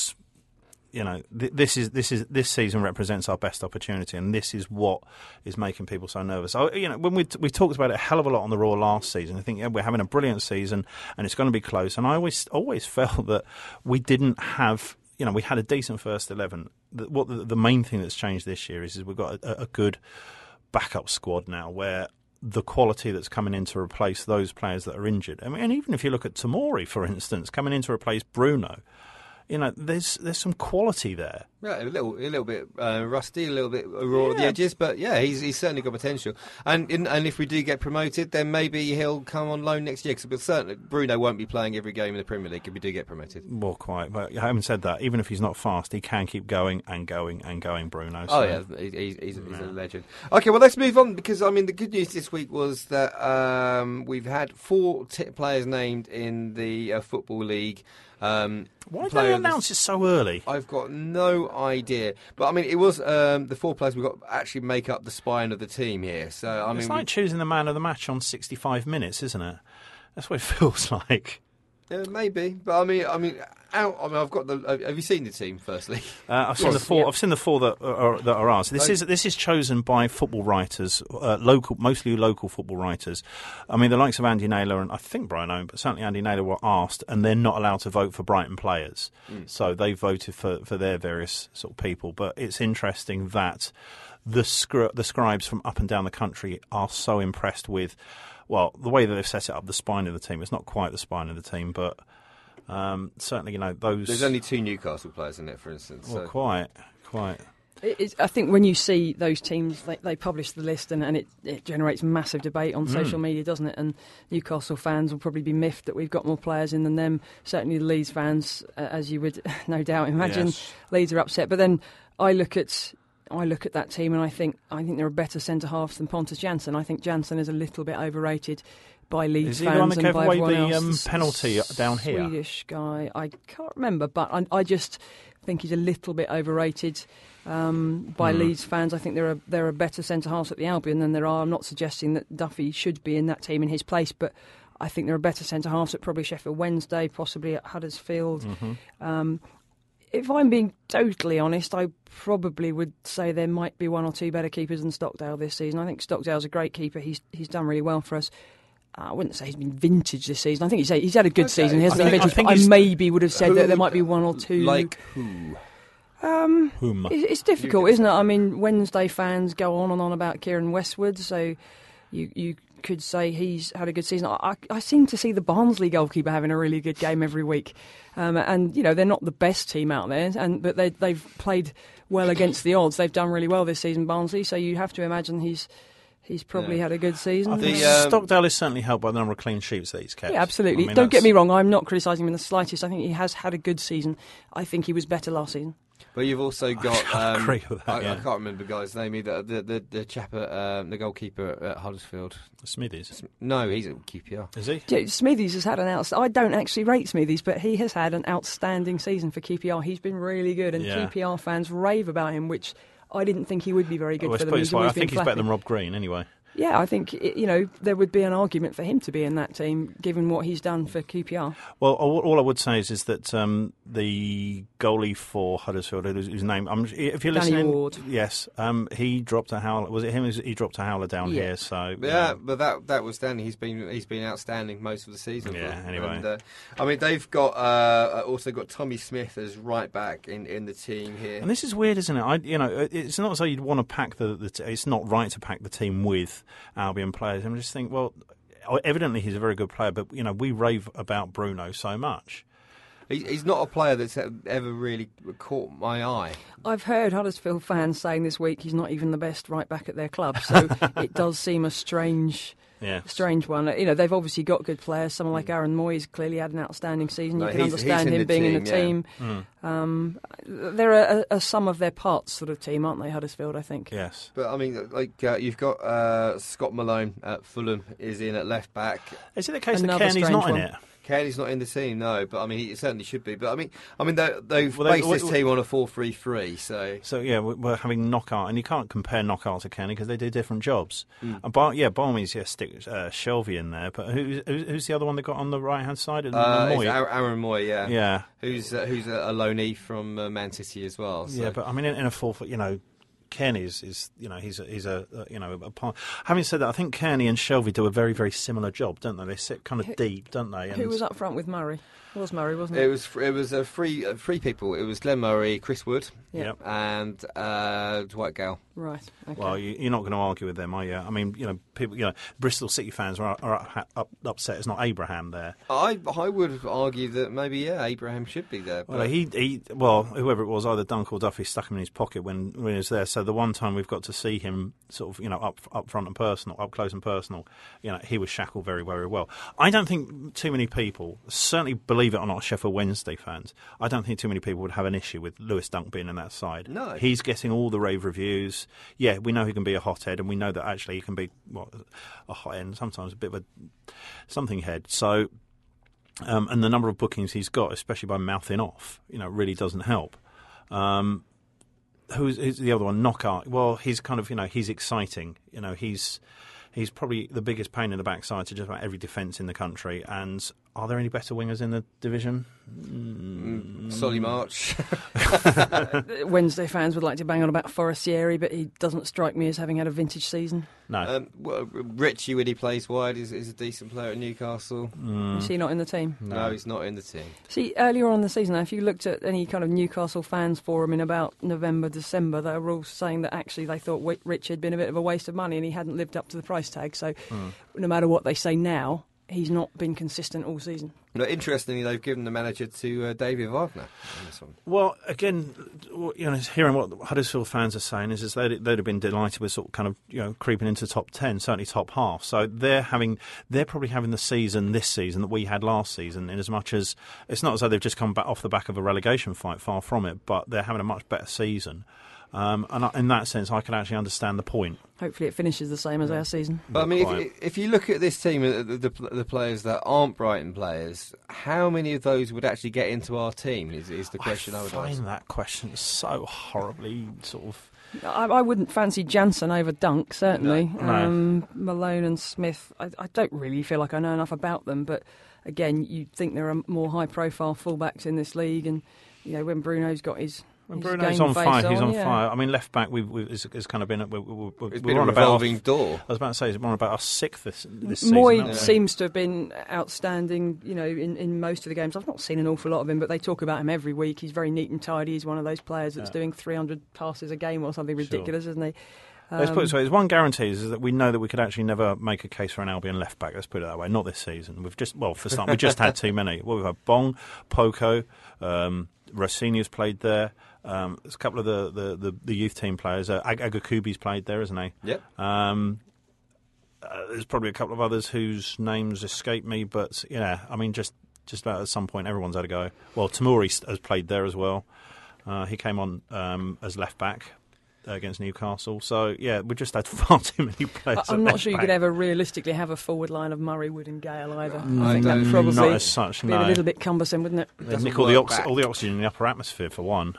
this season represents our best opportunity, and this is what is making people so nervous. When we talked about it a hell of a lot on the Raw last season, I think we're having a brilliant season and it's going to be close. And I always felt that we didn't have, we had a decent first 11. The main thing that's changed this year is we've got a good backup squad now where the quality that's coming in to replace those players that are injured. I mean, and even if you look at Tomori, for instance, coming in to replace Bruno. There's some quality there. Yeah, a little bit rusty, a little bit raw at the edges, but yeah, he's certainly got potential. And if we do get promoted, then maybe he'll come on loan next year. Because certainly Bruno won't be playing every game in the Premier League if we do get promoted. Well, quite. But having said that, even if he's not fast, he can keep going and going and going. Bruno. So. Oh yeah, he's a legend. Okay, well let's move on because the good news this week was that we've had 4 players named in the Football League. Why did they announce it so early? I've got no idea. But it was the 4 players we've got actually make up the spine of the team here. So it's like choosing the man of the match on 65 minutes, isn't it? That's what it feels like. Maybe, but I've got the. Have you seen the team? Firstly, I've seen the 4. Yeah. I've seen the 4 that are ours. This is chosen by football writers, mostly local football writers. The likes of Andy Naylor and I think Brian Owen, but certainly Andy Naylor were asked, and they're not allowed to vote for Brighton players, so they voted for their various sort of people. But it's interesting that the scribes from up and down the country are so impressed with. Well, the way that they've set it up, the spine of the team, it's not quite the spine of the team, but certainly, those... There's only 2 Newcastle players in it, for instance. Well, so. Quite. I think when you see those teams, they publish the list and it generates massive debate on social media, doesn't it? And Newcastle fans will probably be miffed that we've got more players in than them. Certainly the Leeds fans, as you would no doubt imagine, yes. Leeds are upset. But then I look at that team and I think there are better centre-halves than Pontus Jansson. I think Jansson is a little bit overrated by Leeds fans and by everyone else. Is he the one that gave away the penalty down here? Swedish guy. I can't remember, but I just think he's a little bit overrated by Leeds fans. I think there are better centre-halves at the Albion than there are. I'm not suggesting that Duffy should be in that team in his place, but I think there are better centre-halves at probably Sheffield Wednesday, possibly at Huddersfield. If I'm being totally honest, I probably would say there might be 1 or 2 better keepers than Stockdale this season. I think Stockdale's a great keeper. He's done really well for us. I wouldn't say he's been vintage this season. I think he's had a good season. He hasn't been vintage. I maybe would have said that there might be 1 or 2. Like who? It's difficult, isn't it? Wednesday fans go on and on about Kieran Westwood, so you could say he's had a good season. I seem to see the Barnsley goalkeeper having a really good game every week. And they're not the best team out there, but they've played well against the odds. They've done really well this season, Barnsley. So you have to imagine he's probably had a good season. I think Stockdale is certainly helped by the number of clean sheets that he's kept. Yeah, absolutely. Don't get me wrong. I'm not criticising him in the slightest. I think he has had a good season. I think he was better last season. But you've also got. I agree with that. I can't remember the guy's name either. The chap at the goalkeeper at Huddersfield. Smithies. No, he's at QPR. Is he? Yeah, Smithies has had I don't actually rate Smithies, but he has had an outstanding season for QPR. He's been really good, and QPR fans rave about him, which I didn't think he would be very good for them. I think he's better than Rob Green, anyway. Yeah, I think there would be an argument for him to be in that team, given what he's done for QPR. Well, all I would say is that the goalie for Huddersfield, whose name, if you're listening, Danny Ward. Yes, he dropped a howler. Was it him? He dropped a howler down here. So but that was Danny. He's been outstanding most of the season. Yeah. Anyway, and, they've got also got Tommy Smith as right back in the team here. And this is weird, isn't it? It's not as though you'd want to pack it's not right to pack the team with Albion players. I'm just thinking, well, evidently he's a very good player, but we rave about Bruno so much. He's not a player that's ever really caught my eye. I've heard Huddersfield fans saying this week he's not even the best right back at their club, so it does seem a strange one. They've obviously got good players. Someone like Aaron Moyes clearly had an outstanding season. You can understand him being in the team. They're a sum of their parts sort of team, aren't they, Huddersfield, I think? Yes. But, I mean, you've got Scott Malone at Fulham is in at left back. Is it the case that Kearney's not in it? Kearney's not in the team, no, but I mean he certainly should be. But I mean they've based this team on a 4-3-3, so yeah, we're having Knockaert, and you can't compare Knockaert to Kearney because they do different jobs. By all means, stick Shelvey in there, but who's the other one they got on the right hand side? Aaron Moy, yeah, who's a loanee from Man City as well. So. Yeah, but I mean in a 4-4, Kearney is he's a part. Having said that, I think Kearney and Shelvey do a very, very similar job, don't they? They sit kind of deep, don't they? Who was up front with Murray? It was Murray, wasn't it? It was three people. It was Glenn Murray, Chris Wood, and Dwight Gale. Right. Okay. Well, you're not going to argue with them, are you? I mean, people, Bristol City fans are upset. It's not Abraham there. I would argue that maybe Abraham should be there. But... Well, whoever it was, either Dunk or Duffy stuck him in his pocket when he was there. So the one time we've got to see him sort of up front and personal, up close and personal, he was shackled very, very well. I don't think too many people, certainly believe it or not, Sheffield Wednesday fans, I don't think too many people would have an issue with Lewis Dunk being in that side. No, he's getting all the rave reviews. Yeah, we know he can be a hothead, and we know that actually he can be a hot end, sometimes a bit of a something head. So, and the number of bookings he's got, especially by mouthing off, really doesn't help. Who's the other one? Knockaert. Well, he's kind of, he's exciting. He's probably the biggest pain in the backside to just about every defence in the country. And are there any better wingers in the division? Solly March. Wednesday fans would like to bang on about Forestieri, but he doesn't strike me as having had a vintage season. No. Ritchie, when he plays wide, is a decent player at Newcastle. Is he not in the team? No, he's not in the team. See, earlier on in the season, if you looked at any kind of Newcastle fans forum in about November, December, they were all saying that actually they thought Ritchie had been a bit of a waste of money and he hadn't lived up to the price tag. So no matter what they say now, he's not been consistent all season. No, interestingly, they've given the manager to David Wagner on this one. Well, again, hearing what Huddersfield fans are saying is they'd have been delighted with sort of kind of creeping into top 10, certainly top half. So they're probably having this season that we had last season. In as much as it's not as though they've just come back off the back of a relegation fight, far from it, but they're having a much better season. And in that sense, I can actually understand the point. Hopefully it finishes the same as our season. But I mean, if you look at this team, the players that aren't Brighton players, how many of those would actually get into our team is the question I would ask. I find that question so horribly sort of... I wouldn't fancy Jansen over Dunk, certainly. No. Malone and Smith, I don't really feel like I know enough about them, but again, you'd think there are more high-profile fullbacks in this league, and when Bruno's got his... When Bruno's on fire, he's on fire. I mean, left back has kind of been... We're on a revolving door. I was about to say, we're on about our sixth this season. Moy seems to have been outstanding, in most of the games. I've not seen an awful lot of him, but they talk about him every week. He's very neat and tidy. He's one of those players that's doing 300 passes a game or something ridiculous, isn't he? Let's put it this way. There's one guarantee is that we know that we could actually never make a case for an Albion left back. Let's put it that way. Not this season. We've just, we just had too many. Well, we've had Bong, Poco, Rossini's played there. There's a couple of the youth team players. Agakubi's played there, isn't he? Yep. There's probably a couple of others whose names escape me, but I mean, just about at some point, everyone's had a go. Well, Tamori has played there as well. He came on as left back against Newcastle. So, we just had far too many players. I'm not sure you could ever realistically have a forward line of Murray, Wood and Gale either. I think that probably not as such, be a little bit cumbersome, wouldn't it? They'd nick all the oxygen in the upper atmosphere, for one.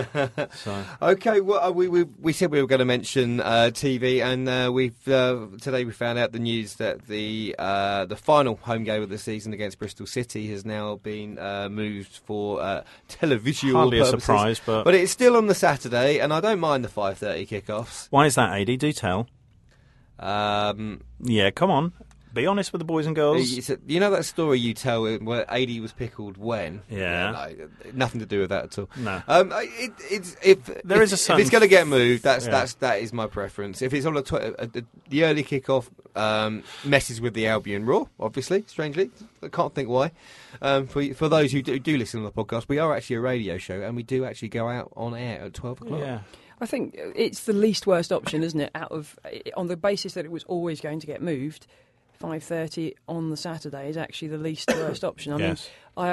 OK, well, we said we were going to mention TV, and today we found out the news that the final home game of the season against Bristol City has now been moved for televisual Hardly purposes. A surprise, but it's still on the Saturday, and I don't mind the 5:30 kickoffs. Why is that, AD? Do tell. Yeah, come on. Be honest with the boys and girls. You know that story you tell where AD was pickled when? Yeah. No, nothing to do with that at all. No. If There is a if certain it's going to get moved, that is my preference. If it's on the early kickoff, messes with the Albion Roar. Obviously, strangely, I can't think why. For those who do listen to the podcast, we are actually a radio show, and we do actually go out on air at 12 o'clock. Yeah. I think it's the least worst option, isn't it? On the basis that it was always going to get moved, 5:30 on the Saturday is actually the least worst option. I mean,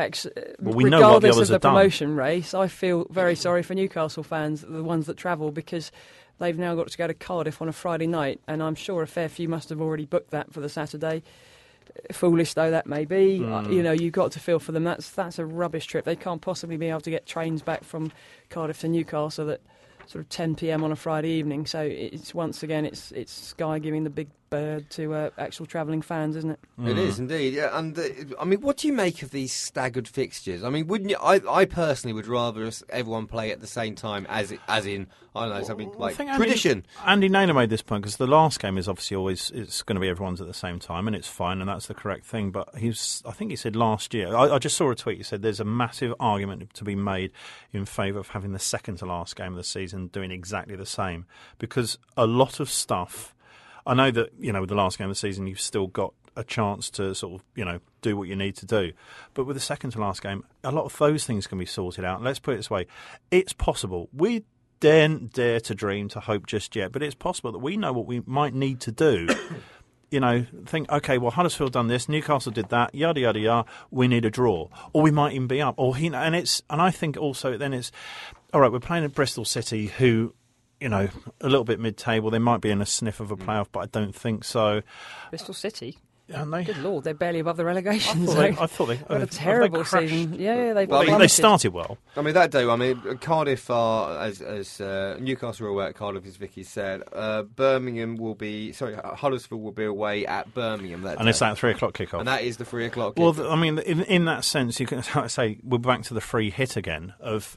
we know what the regardless others of the have done. promotion race, I feel very sorry for Newcastle fans, the ones that travel, because they've now got to go to Cardiff on a Friday night, and I'm sure a fair few must have already booked that for the Saturday. Foolish though that may be, you've got to feel for them. That's a rubbish trip. They can't possibly be able to get trains back from Cardiff to Newcastle at sort of 10 p.m. on a Friday evening. So it's once again it's Sky giving the big bird to actual travelling fans, isn't it? It is indeed. Yeah, and I mean, what do you make of these staggered fixtures? I mean, wouldn't you? I personally would rather everyone play at the same time, as in I don't know, something like tradition. Andy Naylor made this point because the last game is obviously it's going to be everyone's at the same time, and it's fine, and that's the correct thing. But I think he said last year, I just saw a tweet. He said there's a massive argument to be made in favour of having the second to last game of the season doing exactly the same, because a lot of stuff. I know that, with the last game of the season, you've still got a chance to sort of, do what you need to do. But with the second to last game, a lot of those things can be sorted out. Let's put it this way. It's possible. We daren't dare to dream, to hope just yet, but it's possible that we know what we might need to do. Think, okay, well, Huddersfield done this, Newcastle did that, yada, yada, yada, we need a draw. Or we might even be up. And I think also then it's, all right, we're playing at Bristol City, who... a little bit mid-table. They might be in a sniff of a playoff, but I don't think so. Bristol City? Aren't they? Good Lord, they're barely above the relegation I thought they had a terrible season. Yeah, they started well. I mean, that day, Cardiff are, as Newcastle are away at Cardiff, as Vicky said. Huddersfield will be away at Birmingham that day. And it's that 3 o'clock kickoff. And that is the 3 o'clock kickoff. Well, I mean, in that sense, you can say we're back to the free hit again of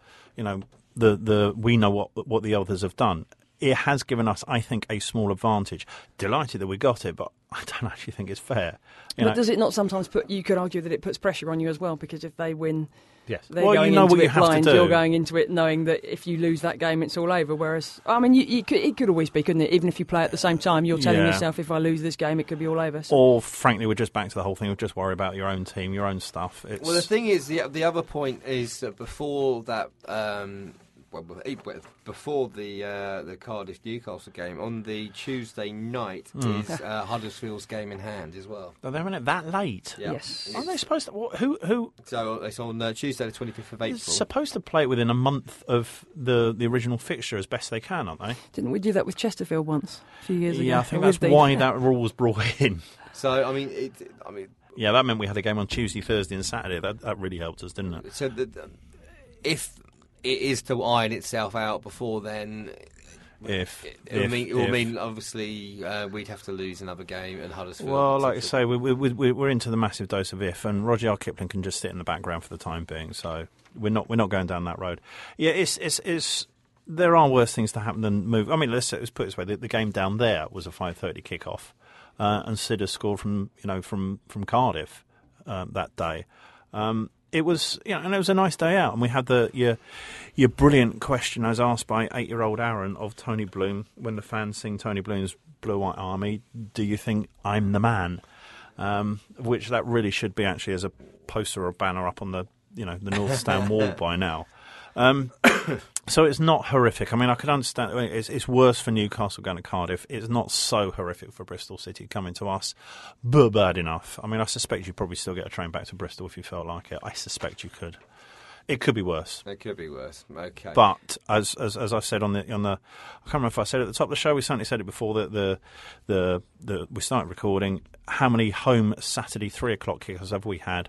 we know what the others have done. It has given us, I think, a small advantage. Delighted that we got it, but I don't actually think it's fair. But does it not sometimes you could argue that it puts pressure on you as well, because if they win, yes, they're going into what you it have blind, to do. You're going into it knowing that if you lose that game, it's all over. Whereas, I mean, it could always be, couldn't it? Even if you play at the same time, you're telling yourself, if I lose this game, it could be all over. So. Or, frankly, we're just back to the whole thing of just worry about your own team, your own stuff. Well, the thing is, the other point is that before that... before the Cardiff Newcastle game on the Tuesday night is Huddersfield's game in hand as well. Are they in it that late? Yeah. Yes. Aren't they supposed to? Who? So it's on Tuesday, the 25th of April. They're supposed to play it within a month of the original fixture as best they can, aren't they? Didn't we do that with Chesterfield once a few years ago? Yeah, I think that's why that rule was brought in. So yeah, that meant we had a game on Tuesday, Thursday, and Saturday. That really helped us, didn't it? So if it is to iron itself out before then. It will mean obviously we'd have to lose another game and Huddersfield. Well, like I say, we're into the massive dose of if, and Roger Kipling can just sit in the background for the time being. So we're not going down that road. Yeah, it's there are worse things to happen than move. I mean, let's put it this way: the game down there was a 5:30 kickoff, and Sidder scored from Cardiff that day. It was, and it was a nice day out, and we had your brilliant question as asked by 8-year-old Aaron of Tony Bloom when the fans sing Tony Bloom's Blue White Army. Do you think I'm the man? Which that really should be actually as a poster or a banner up on the the North Stand wall by now. So it's not horrific. I mean, I could understand it's worse for Newcastle going to Cardiff. It's not so horrific for Bristol City coming to us, but bad enough. I mean, I suspect you'd probably still get a train back to Bristol if you felt like it. I suspect you could. It could be worse. It could be worse. Okay. But as I said on the, I can't remember if I said it at the top of the show. We certainly said it before that we started recording. How many home Saturday 3 o'clock kickers have we had?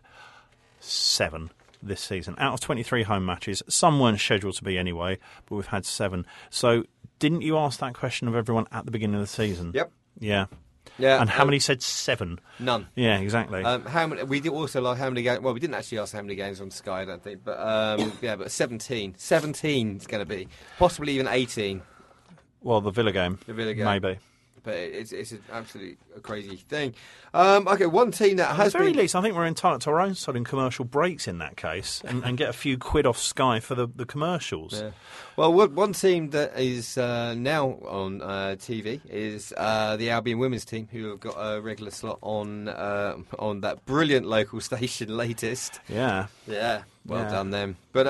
7. This season. Out of 23 home matches, some weren't scheduled to be anyway, but we've had 7. So didn't you ask that question of everyone at the beginning of the season? Yep. Yeah. And how many said 7? None. Yeah, exactly. How many? We did also like how many games. Well, we didn't actually ask how many games on Sky, I don't think. But but 17. 17 is going to be possibly even 18. Well, the Villa game. The Villa game. Maybe. But it's an absolutely crazy thing. Okay, one team that has At the very been... least, I think we're entitled to our own sudden commercial breaks in that case and get a few quid off Sky for the commercials. Yeah. Well, one team that is now on TV is the Albion women's team, who have got a regular slot on that brilliant local station, Latest. Yeah. Yeah. Well Yeah. done them. But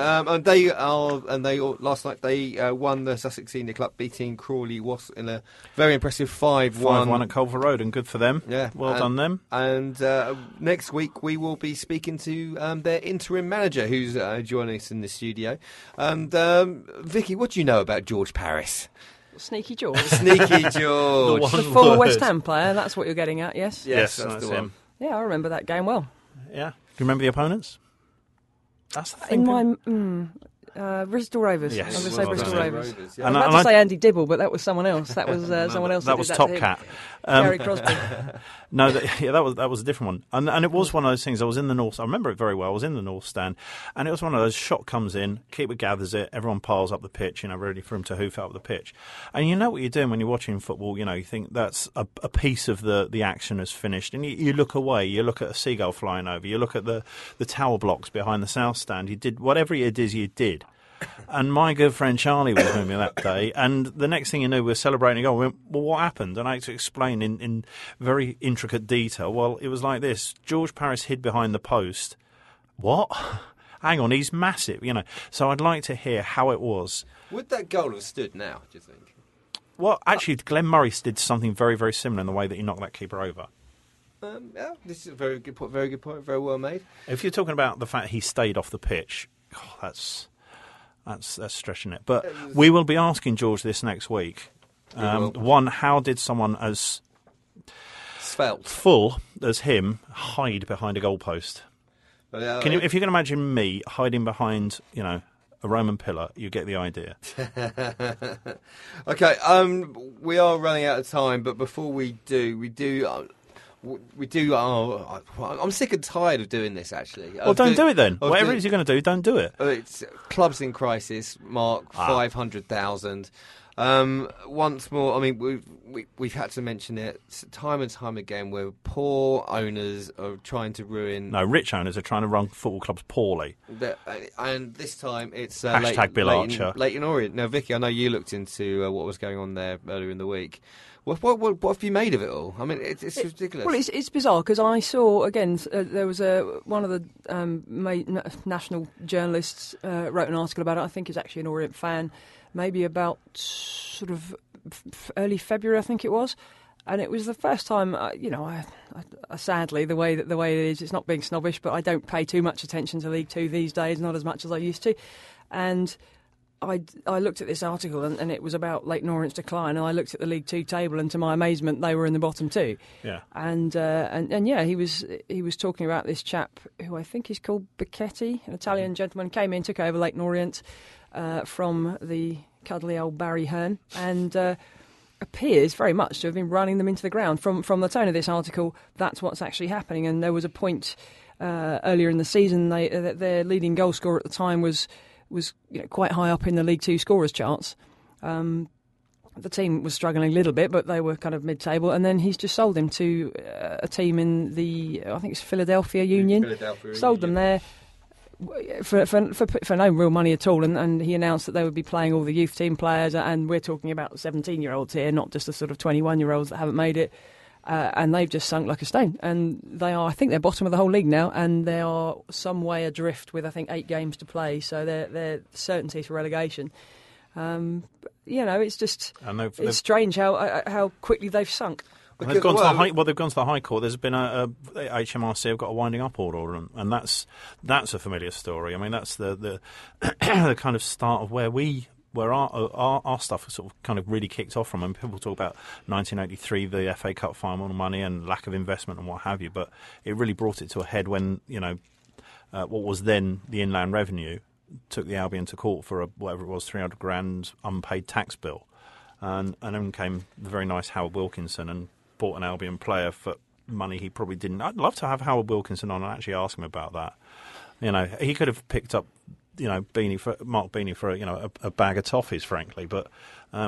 last night they won the Sussex Senior Club, beating Crawley Wasps in a very impressive 5-1. 5-1 at Culver Road, and good for them. Yeah, Well done them. And next week we will be speaking to their interim manager, who's joining us in the studio. And Vicky, what do you know about George Paris? Sneaky George. Sneaky George. The The one former word. West Ham player, that's what you're getting at, yes? Yes, Yes, that's the that's one. Yeah, I remember that game well. Yeah. Do you remember the opponents? That's the thing. In my Bristol Rovers. Yes. I'm going to say Well Bristol done. Rovers. Yeah. I was And about to say Andy Dibble, but that was someone else. That was someone else. That was did Top to him. Cat. Gary Crosby. No, that was a different one, and it was one of those things. I was in the north. I remember it very well. I was in the north stand, and it was one of those. Shot comes in, keeper gathers it, everyone piles up the pitch, ready for him to hoof out of the pitch. And you know what you're doing when you're watching football. You think that's a piece of the action has finished, and you look away. You look at a seagull flying over. You look at the tower blocks behind the south stand. You did whatever it is you did. And my good friend Charlie was with me that day, and the next thing you knew, we were celebrating. We went, well, what happened? And I had to explain in very intricate detail. Well, it was like this. George Paris hid behind the post. What? Hang on, he's massive, So I'd like to hear how it was. Would that goal have stood now, do you think? Well, actually, Glenn Murray did something very, very similar in the way that he knocked that keeper over. Yeah, this is a very good point, very well made. If you're talking about the fact he stayed off the pitch, that's stretching it. But we will be asking George this next week. One, how did someone as Svelte. full as him hide behind a goalpost? If you can imagine me hiding behind, a Roman pillar, you get the idea. Okay, we are running out of time, but before we do. I'm sick and tired of doing this, actually. Well, don't do it then. Whatever it is you're going to do, don't do it. It's clubs in crisis, Mark, 500,000. Once more, I mean, we've had to mention it time and time again, where poor owners are trying to ruin... No, rich owners are trying to run football clubs poorly. And this time it's... Hashtag Bill Archer. Leyton Orient. Now, Vicky, I know you looked into what was going on there earlier in the week. What have you made of it all? I mean, it's ridiculous. Well, it's bizarre because I saw, again, there was one of the national journalists wrote an article about it. I think he's actually an Orient fan, maybe about sort of early February, I think it was. And it was the first time, I sadly, the way it is, it's not being snobbish, but I don't pay too much attention to League Two these days, not as much as I used to. And I looked at this article and it was about Leyton Orient's decline, and I looked at the League Two table, and to my amazement, they were in the bottom two. Yeah. And yeah, he was talking about this chap who I think is called Becchetti, an Italian gentleman, came in, took over Leyton Orient from the cuddly old Barry Hearn, and appears very much to have been running them into the ground. From the tone of this article, that's what's actually happening. And there was a point earlier in the season, their leading goal scorer at the time was quite high up in the League Two scorers charts. The team was struggling a little bit, but they were kind of mid-table. And then he's just sold him to a team in I think it's Philadelphia Union. Sold them there for no real money at all. And he announced that they would be playing all the youth team players. And we're talking about 17-year-olds here, not just the sort of 21-year-olds that haven't made it. And they've just sunk like a stone. And I think they're bottom of the whole league now, and they are some way adrift with, I think, 8 games to play. So they're certainty for relegation. It's just it's strange how quickly they've sunk. They've gone to the high. Well, they've gone to the High Court. There's been HMRC have got a winding up order on them, and that's a familiar story. I mean, that's the the kind of start of where our stuff sort of kind of really kicked off from. And people talk about 1983, the FA Cup final money and lack of investment and what have you, but it really brought it to a head when what was then the Inland Revenue took the Albion to court for whatever it was, 300 grand unpaid tax bill, and then came the very nice Howard Wilkinson and bought an Albion player for money he probably didn't. I'd love to have Howard Wilkinson on and actually ask him about that. He could have picked up Mark Beanie for a bag of toffees, frankly. But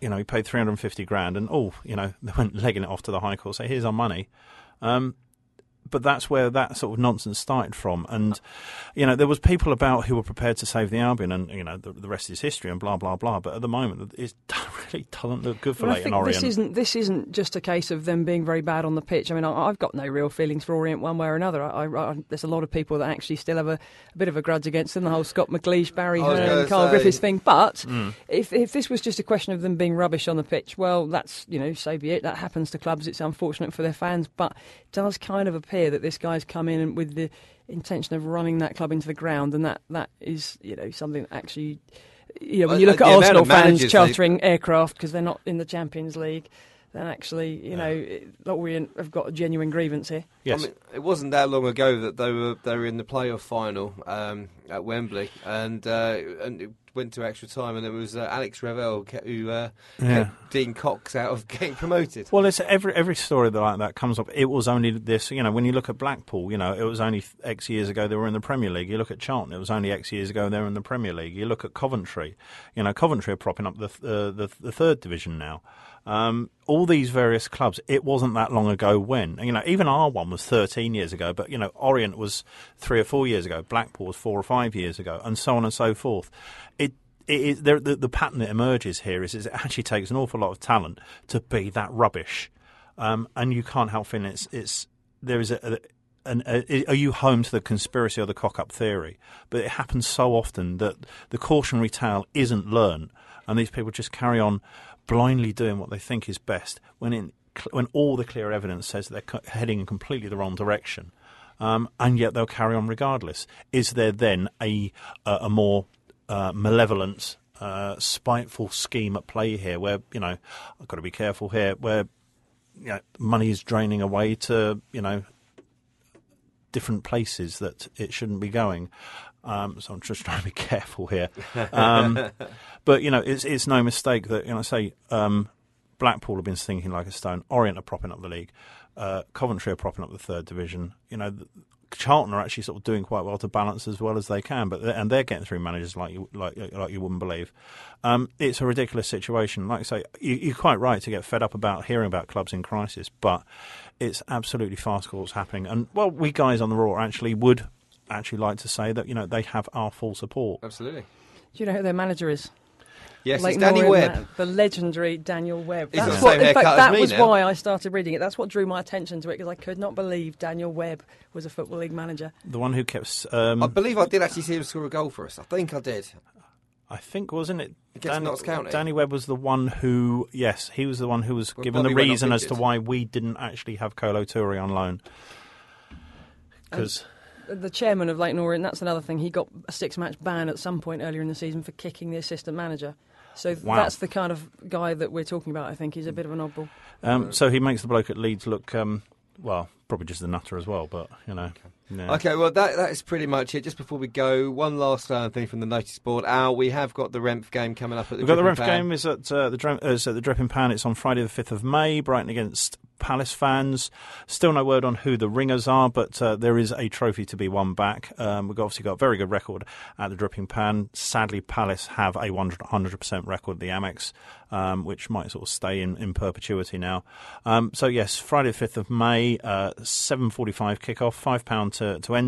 he paid 350 grand, and they went legging it off to the High Court, say, here's our money. But that's where that sort of nonsense started from. And, there was people about who were prepared to save the Albion, and, the rest is history and blah, blah, blah. But at the moment, it really doesn't look good for Leyton Orient. This isn't just a case of them being very bad on the pitch. I mean, I've got no real feelings for Orient one way or another. There's a lot of people that actually still have a bit of a grudge against them, the whole Scott McLeish, Barry Hearn, Carl Griffiths thing. But if this was just a question of them being rubbish on the pitch, well, that's, so be it. That happens to clubs. It's unfortunate for their fans. But it does kind of appear that this guy's come in with the intention of running that club into the ground, and that is something that actually when you look at Arsenal fans chartering aircraft because they're not in the Champions League, then actually Orient have got a genuine grievance here. Yes. I mean, it wasn't that long ago that they were in the playoff final at Wembley, and it went to extra time, and it was Alex Ravel who kept Dean Cox out of getting promoted. Well, it's every story like that comes up. It was only this, when you look at Blackpool, it was only X years ago they were in the Premier League. You look at Charlton, it was only X years ago they were in the Premier League. You look at Coventry, Coventry are propping up the third division now. All these various clubs, it wasn't that long ago when, even our one was 13 years ago, but, Orient was 3 or 4 years ago, Blackpool was 4 or 5 years ago, and so on and so forth. The pattern that emerges here is it actually takes an awful lot of talent to be that rubbish. And you can't help feeling are you home to the conspiracy or the cock-up theory? But it happens so often that the cautionary tale isn't learned, and these people just carry on blindly doing what they think is best when all the clear evidence says they're heading in completely the wrong direction, and yet they'll carry on regardless. Is there then a more malevolent, spiteful scheme at play here where, I've got to be careful here, where money is draining away to, different places that it shouldn't be going? So I'm just trying to be careful here. But, it's no mistake that, Blackpool have been sinking like a stone. Orient are propping up the league. Coventry are propping up the third division. Charlton are actually sort of doing quite well to balance as well as they can, and they're getting through managers like you wouldn't believe. It's a ridiculous situation. Like I say, you're quite right to get fed up about hearing about clubs in crisis, but it's absolutely farcical what's happening. And we guys on the Raw would like to say that they have our full support. Absolutely. Do you know who their manager is? Yes, it's Danny Webb. The legendary Daniel Webb. That was why I started reading it. That's what drew my attention to it, because I could not believe Daniel Webb was a Football League manager. The one who kept... I believe I did actually see him score a goal for us. I think I did. I think, wasn't it? Against Notts County. Danny Webb was the one who... Yes, he was the one who was given the reason as to why we didn't actually have Kolo Toure on loan. Because... The chairman of Leyton Orient, that's another thing. He got a 6-match ban at some point earlier in the season for kicking the assistant manager. So That's the kind of guy that we're talking about, I think. He's a bit of an oddball. So he makes the bloke at Leeds look, probably just the nutter as well, but, Okay. Yeah. Okay, well, that is pretty much it. Just before we go, one last thing from the notice board. Al, we have got the Renf game coming up at the Dripping Pan. We've got the Renf game is at the Dripping Pan. It's on Friday the 5th of May, Brighton against Palace fans. Still no word on who the ringers are, but there is a trophy to be won back. We've obviously got a very good record at the Dripping Pan. Sadly, Palace have a 100% record at the Amex, which might sort of stay in perpetuity now. So yes, Friday the 5th of May, 7:45 kickoff, £5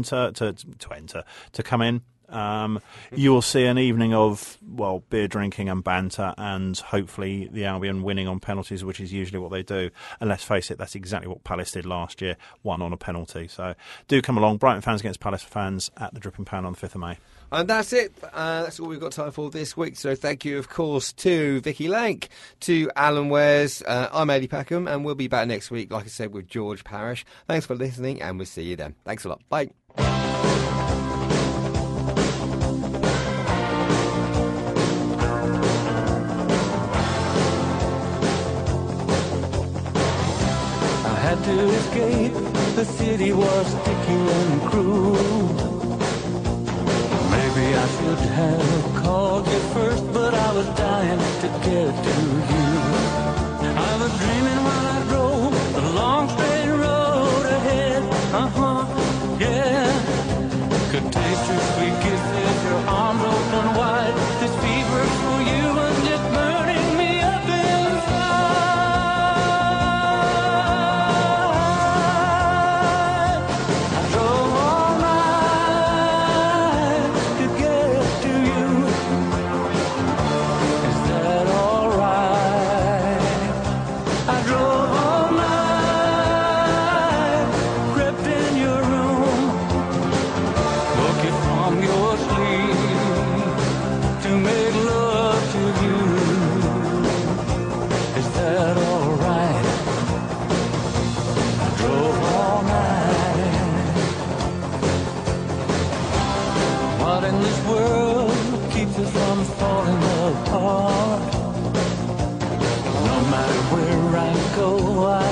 to come in. You will see an evening of, beer drinking and banter, and hopefully the Albion winning on penalties, which is usually what they do. And let's face it, that's exactly what Palace did last year, won on a penalty. So do come along. Brighton fans against Palace fans at the Dripping Pan on the 5th of May. And that's it. That's all we've got time for this week. So thank you, of course, to Vicky Lank, to Alan Wares. I'm Eddie Packham, and we'll be back next week, like I said, with George Parish. Thanks for listening, and we'll see you then. Thanks a lot. Bye. To escape, the city was sticky and cruel. Maybe I should have called you first, but I was dying to get to you. I was dreaming while I drove the long straight road ahead. Yeah. Could taste your sweet kisses, your arms open wide. This fever for you was just burning me up in so I